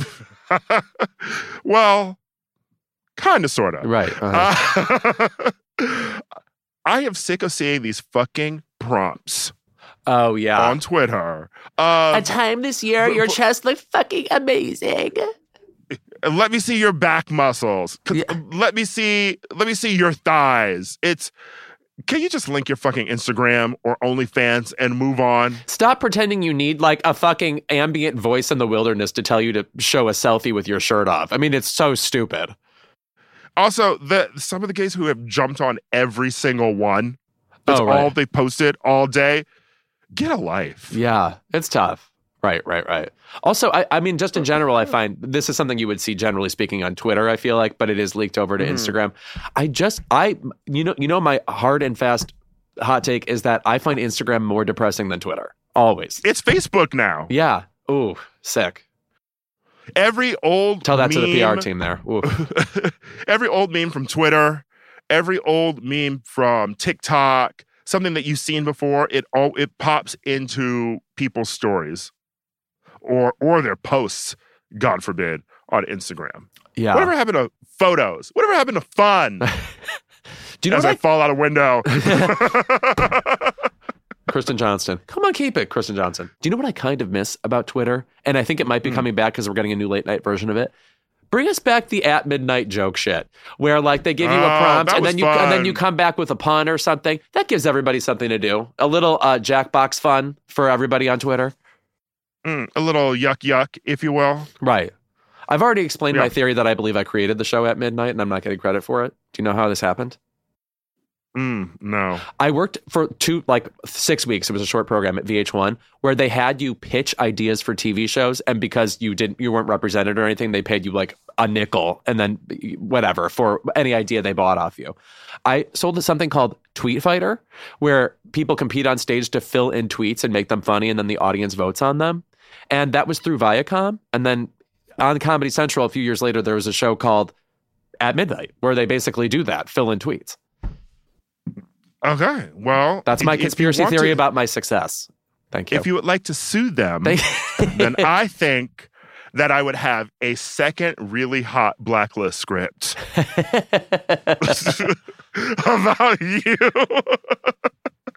well, kind of, sort of. Right. Uh-huh. Uh, I am sick of seeing these fucking prompts. Oh, yeah. On Twitter. Uh, A time this year, your chest looked fucking amazing. Let me see your back muscles. Yeah. Let me see. Let me see your thighs. It's. Can you just link your fucking Instagram or OnlyFans and move on? Stop pretending you need like a fucking ambient voice in the wilderness to tell you to show a selfie with your shirt off. I mean, it's so stupid. Also, the some of the gays who have jumped on every single one, that's oh, right. all they posted all day. Get a life. Yeah, it's tough. Right, right, right. Also, I, I mean, just in general, I find this is something you would see generally speaking on Twitter, I feel like, but it is leaked over to mm. Instagram. I just, I, you know, you know, my hard and fast hot take is that I find Instagram more depressing than Twitter. Always. It's Facebook now. Yeah. Ooh, sick. Every old Tell that meme, to the P R team there. Every old meme from Twitter, every old meme from TikTok, something that you've seen before, it all it pops into people's stories. Or or their posts, God forbid, on Instagram. Yeah. Whatever happened to photos? Whatever happened to fun? Do you know As what I, I fall out a window. Kristen Johnston. Come on, keep it, Kristen Johnston. Do you know what I kind of miss about Twitter? And I think it might be mm. coming back because we're getting a new late night version of it. Bring us back the at midnight joke shit, where like they give you a prompt oh, and then you fun. and then you come back with a pun or something. That gives everybody something to do. A little uh, Jackbox fun for everybody on Twitter. Mm, a little yuck yuck, if you will. Right. I've already explained yeah. my theory that I believe I created the show at midnight and I'm not getting credit for it. Do you know how this happened? Mm, no. I worked for two, like six weeks. It was a short program at V H one where they had you pitch ideas for T V shows. And because you didn't, you weren't represented or anything, they paid you like a nickel and then whatever for any idea they bought off you. I sold something called Tweet Fighter, where people compete on stage to fill in tweets and make them funny. And then the audience votes on them. And that was through Viacom. And then on Comedy Central, a few years later, there was a show called At Midnight, where they basically do that, fill in tweets. Okay, well... That's my conspiracy theory to, about my success. Thank you. If you would like to sue them, then I think that I would have a second really hot Blacklist script about you.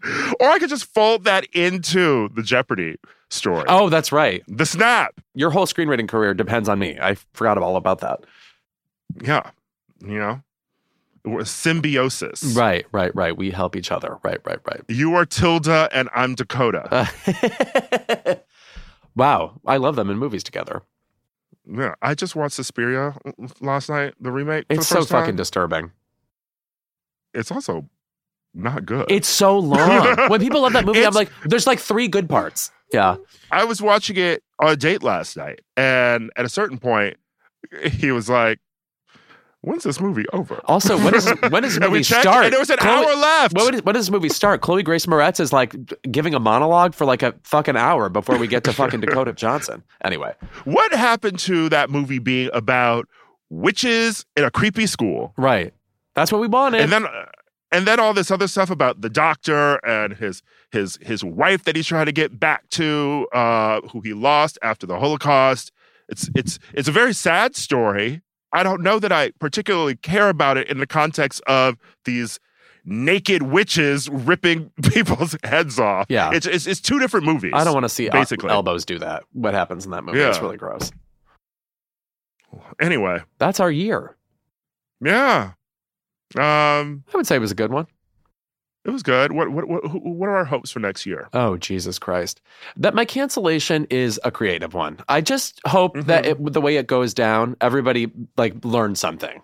Or I could just fold that into the Jeopardy story. Oh, that's right. The snap. Your whole screenwriting career depends on me. I forgot all about that. Yeah. You know? Symbiosis. Right, right, right. We help each other. Right, right, right. You are Tilda and I'm Dakota. Uh, wow. I love them in movies together. Yeah. I just watched Suspiria last night, the remake. For It's the so first time. fucking disturbing. It's also not good. It's so long. When people love that movie, I'm It's- like, there's like three good parts. Yeah. I was watching it on a date last night, and at a certain point, he was like, "When's this movie over?" Also, when does when does the And we movie checked, start? and there was an Chloe- hour left. When, when does the movie start? Chloe Grace Moretz is like giving a monologue for like a fucking hour before we get to fucking Dakota Johnson. Anyway, What happened to that movie being about witches in a creepy school? right. That's what we wanted. And then and then all this other stuff about the doctor and his his his wife that he's trying to get back to, uh, who he lost after the Holocaust. It's it's it's a very sad story. I don't know that I particularly care about it in the context of these naked witches ripping people's heads off. Yeah. It's it's, it's two different movies. I don't want to see basically. basically elbows do that. What happens in that movie? Yeah. It's really gross. Anyway, That's our year. yeah. Um, I would say it was a good one. it was good. What what what who- what are our hopes for next year? Oh, Jesus Christ. That my cancellation is a creative one. I just hope Mhm. that it, the way it goes down, everybody like learns something.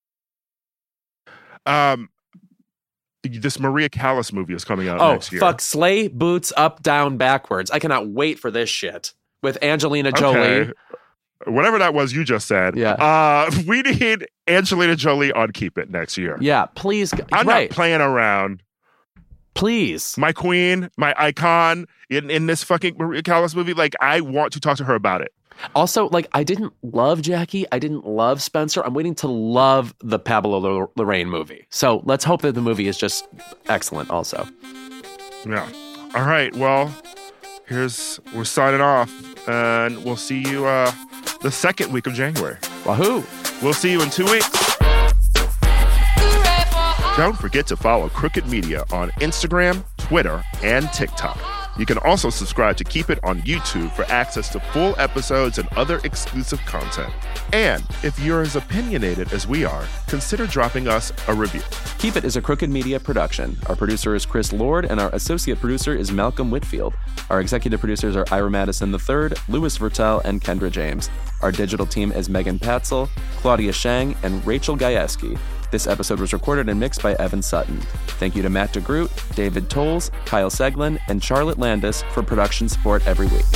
Um, this Maria Callas movie is coming out Oh, next year. fuck. Sleigh boots up, down, backwards. I cannot wait for this shit with Angelina Jolie. Okay. Whatever that was you just said. Yeah. Uh, we need Angelina Jolie on Keep It next year. Yeah, please. I'm right. not playing around. Please. My queen, my icon in, in this fucking Maria Callas movie, like, I want to talk to her about it. Also, like, I didn't love Jackie. I didn't love Spencer. I'm waiting to love the Pablo L- Lorraine movie. So let's hope that the movie is just excellent also. Yeah. All right. Well, here's, we're signing off, and we'll see you uh, the second week of January. Wahoo. We'll see you in two weeks. Don't forget to follow Crooked Media on Instagram, Twitter, and TikTok. You can also subscribe to Keep It on YouTube for access to full episodes and other exclusive content. And if you're as opinionated as we are, consider dropping us a review. Keep It is a Crooked Media production. Our producer is Chris Lord, and our associate producer is Malcolm Whitfield. Our executive producers are Ira Madison the third, Louis Vertel, and Kendra James. Our digital team is Megan Patzel, Claudia Shang, and Rachel Gajewski. This episode was recorded and mixed by Evan Sutton. Thank you to Matt DeGroot, David Tolles, Kyle Seglin, and Charlotte Landis for production support every week.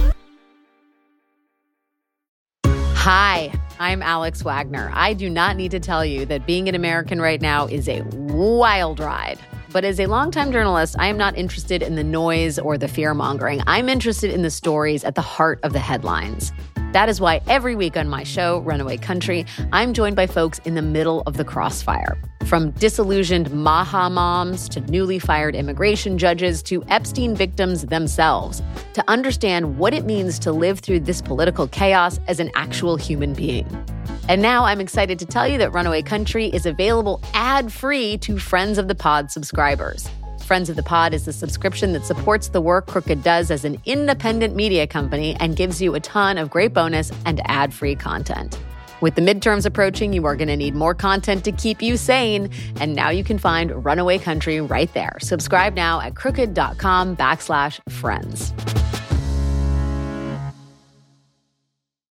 Hi, I'm Alex Wagner. I do not need to tell you that being an American right now is a wild ride. But as a longtime journalist, I am not interested in the noise or the fear-mongering. I'm interested in the stories at the heart of the headlines. That is why every week on my show, Runaway Country, I'm joined by folks in the middle of the crossfire. From disillusioned Maha moms to newly fired immigration judges to Epstein victims themselves, to understand what it means to live through this political chaos as an actual human being. And now I'm excited to tell you that Runaway Country is available ad-free to Friends of the Pod subscribers. Friends of the Pod is the subscription that supports the work Crooked does as an independent media company and gives you a ton of great bonus and ad-free content. With the midterms approaching, you are going to need more content to keep you sane. And now you can find Runaway Country right there. Subscribe now at crooked.com backslash friends.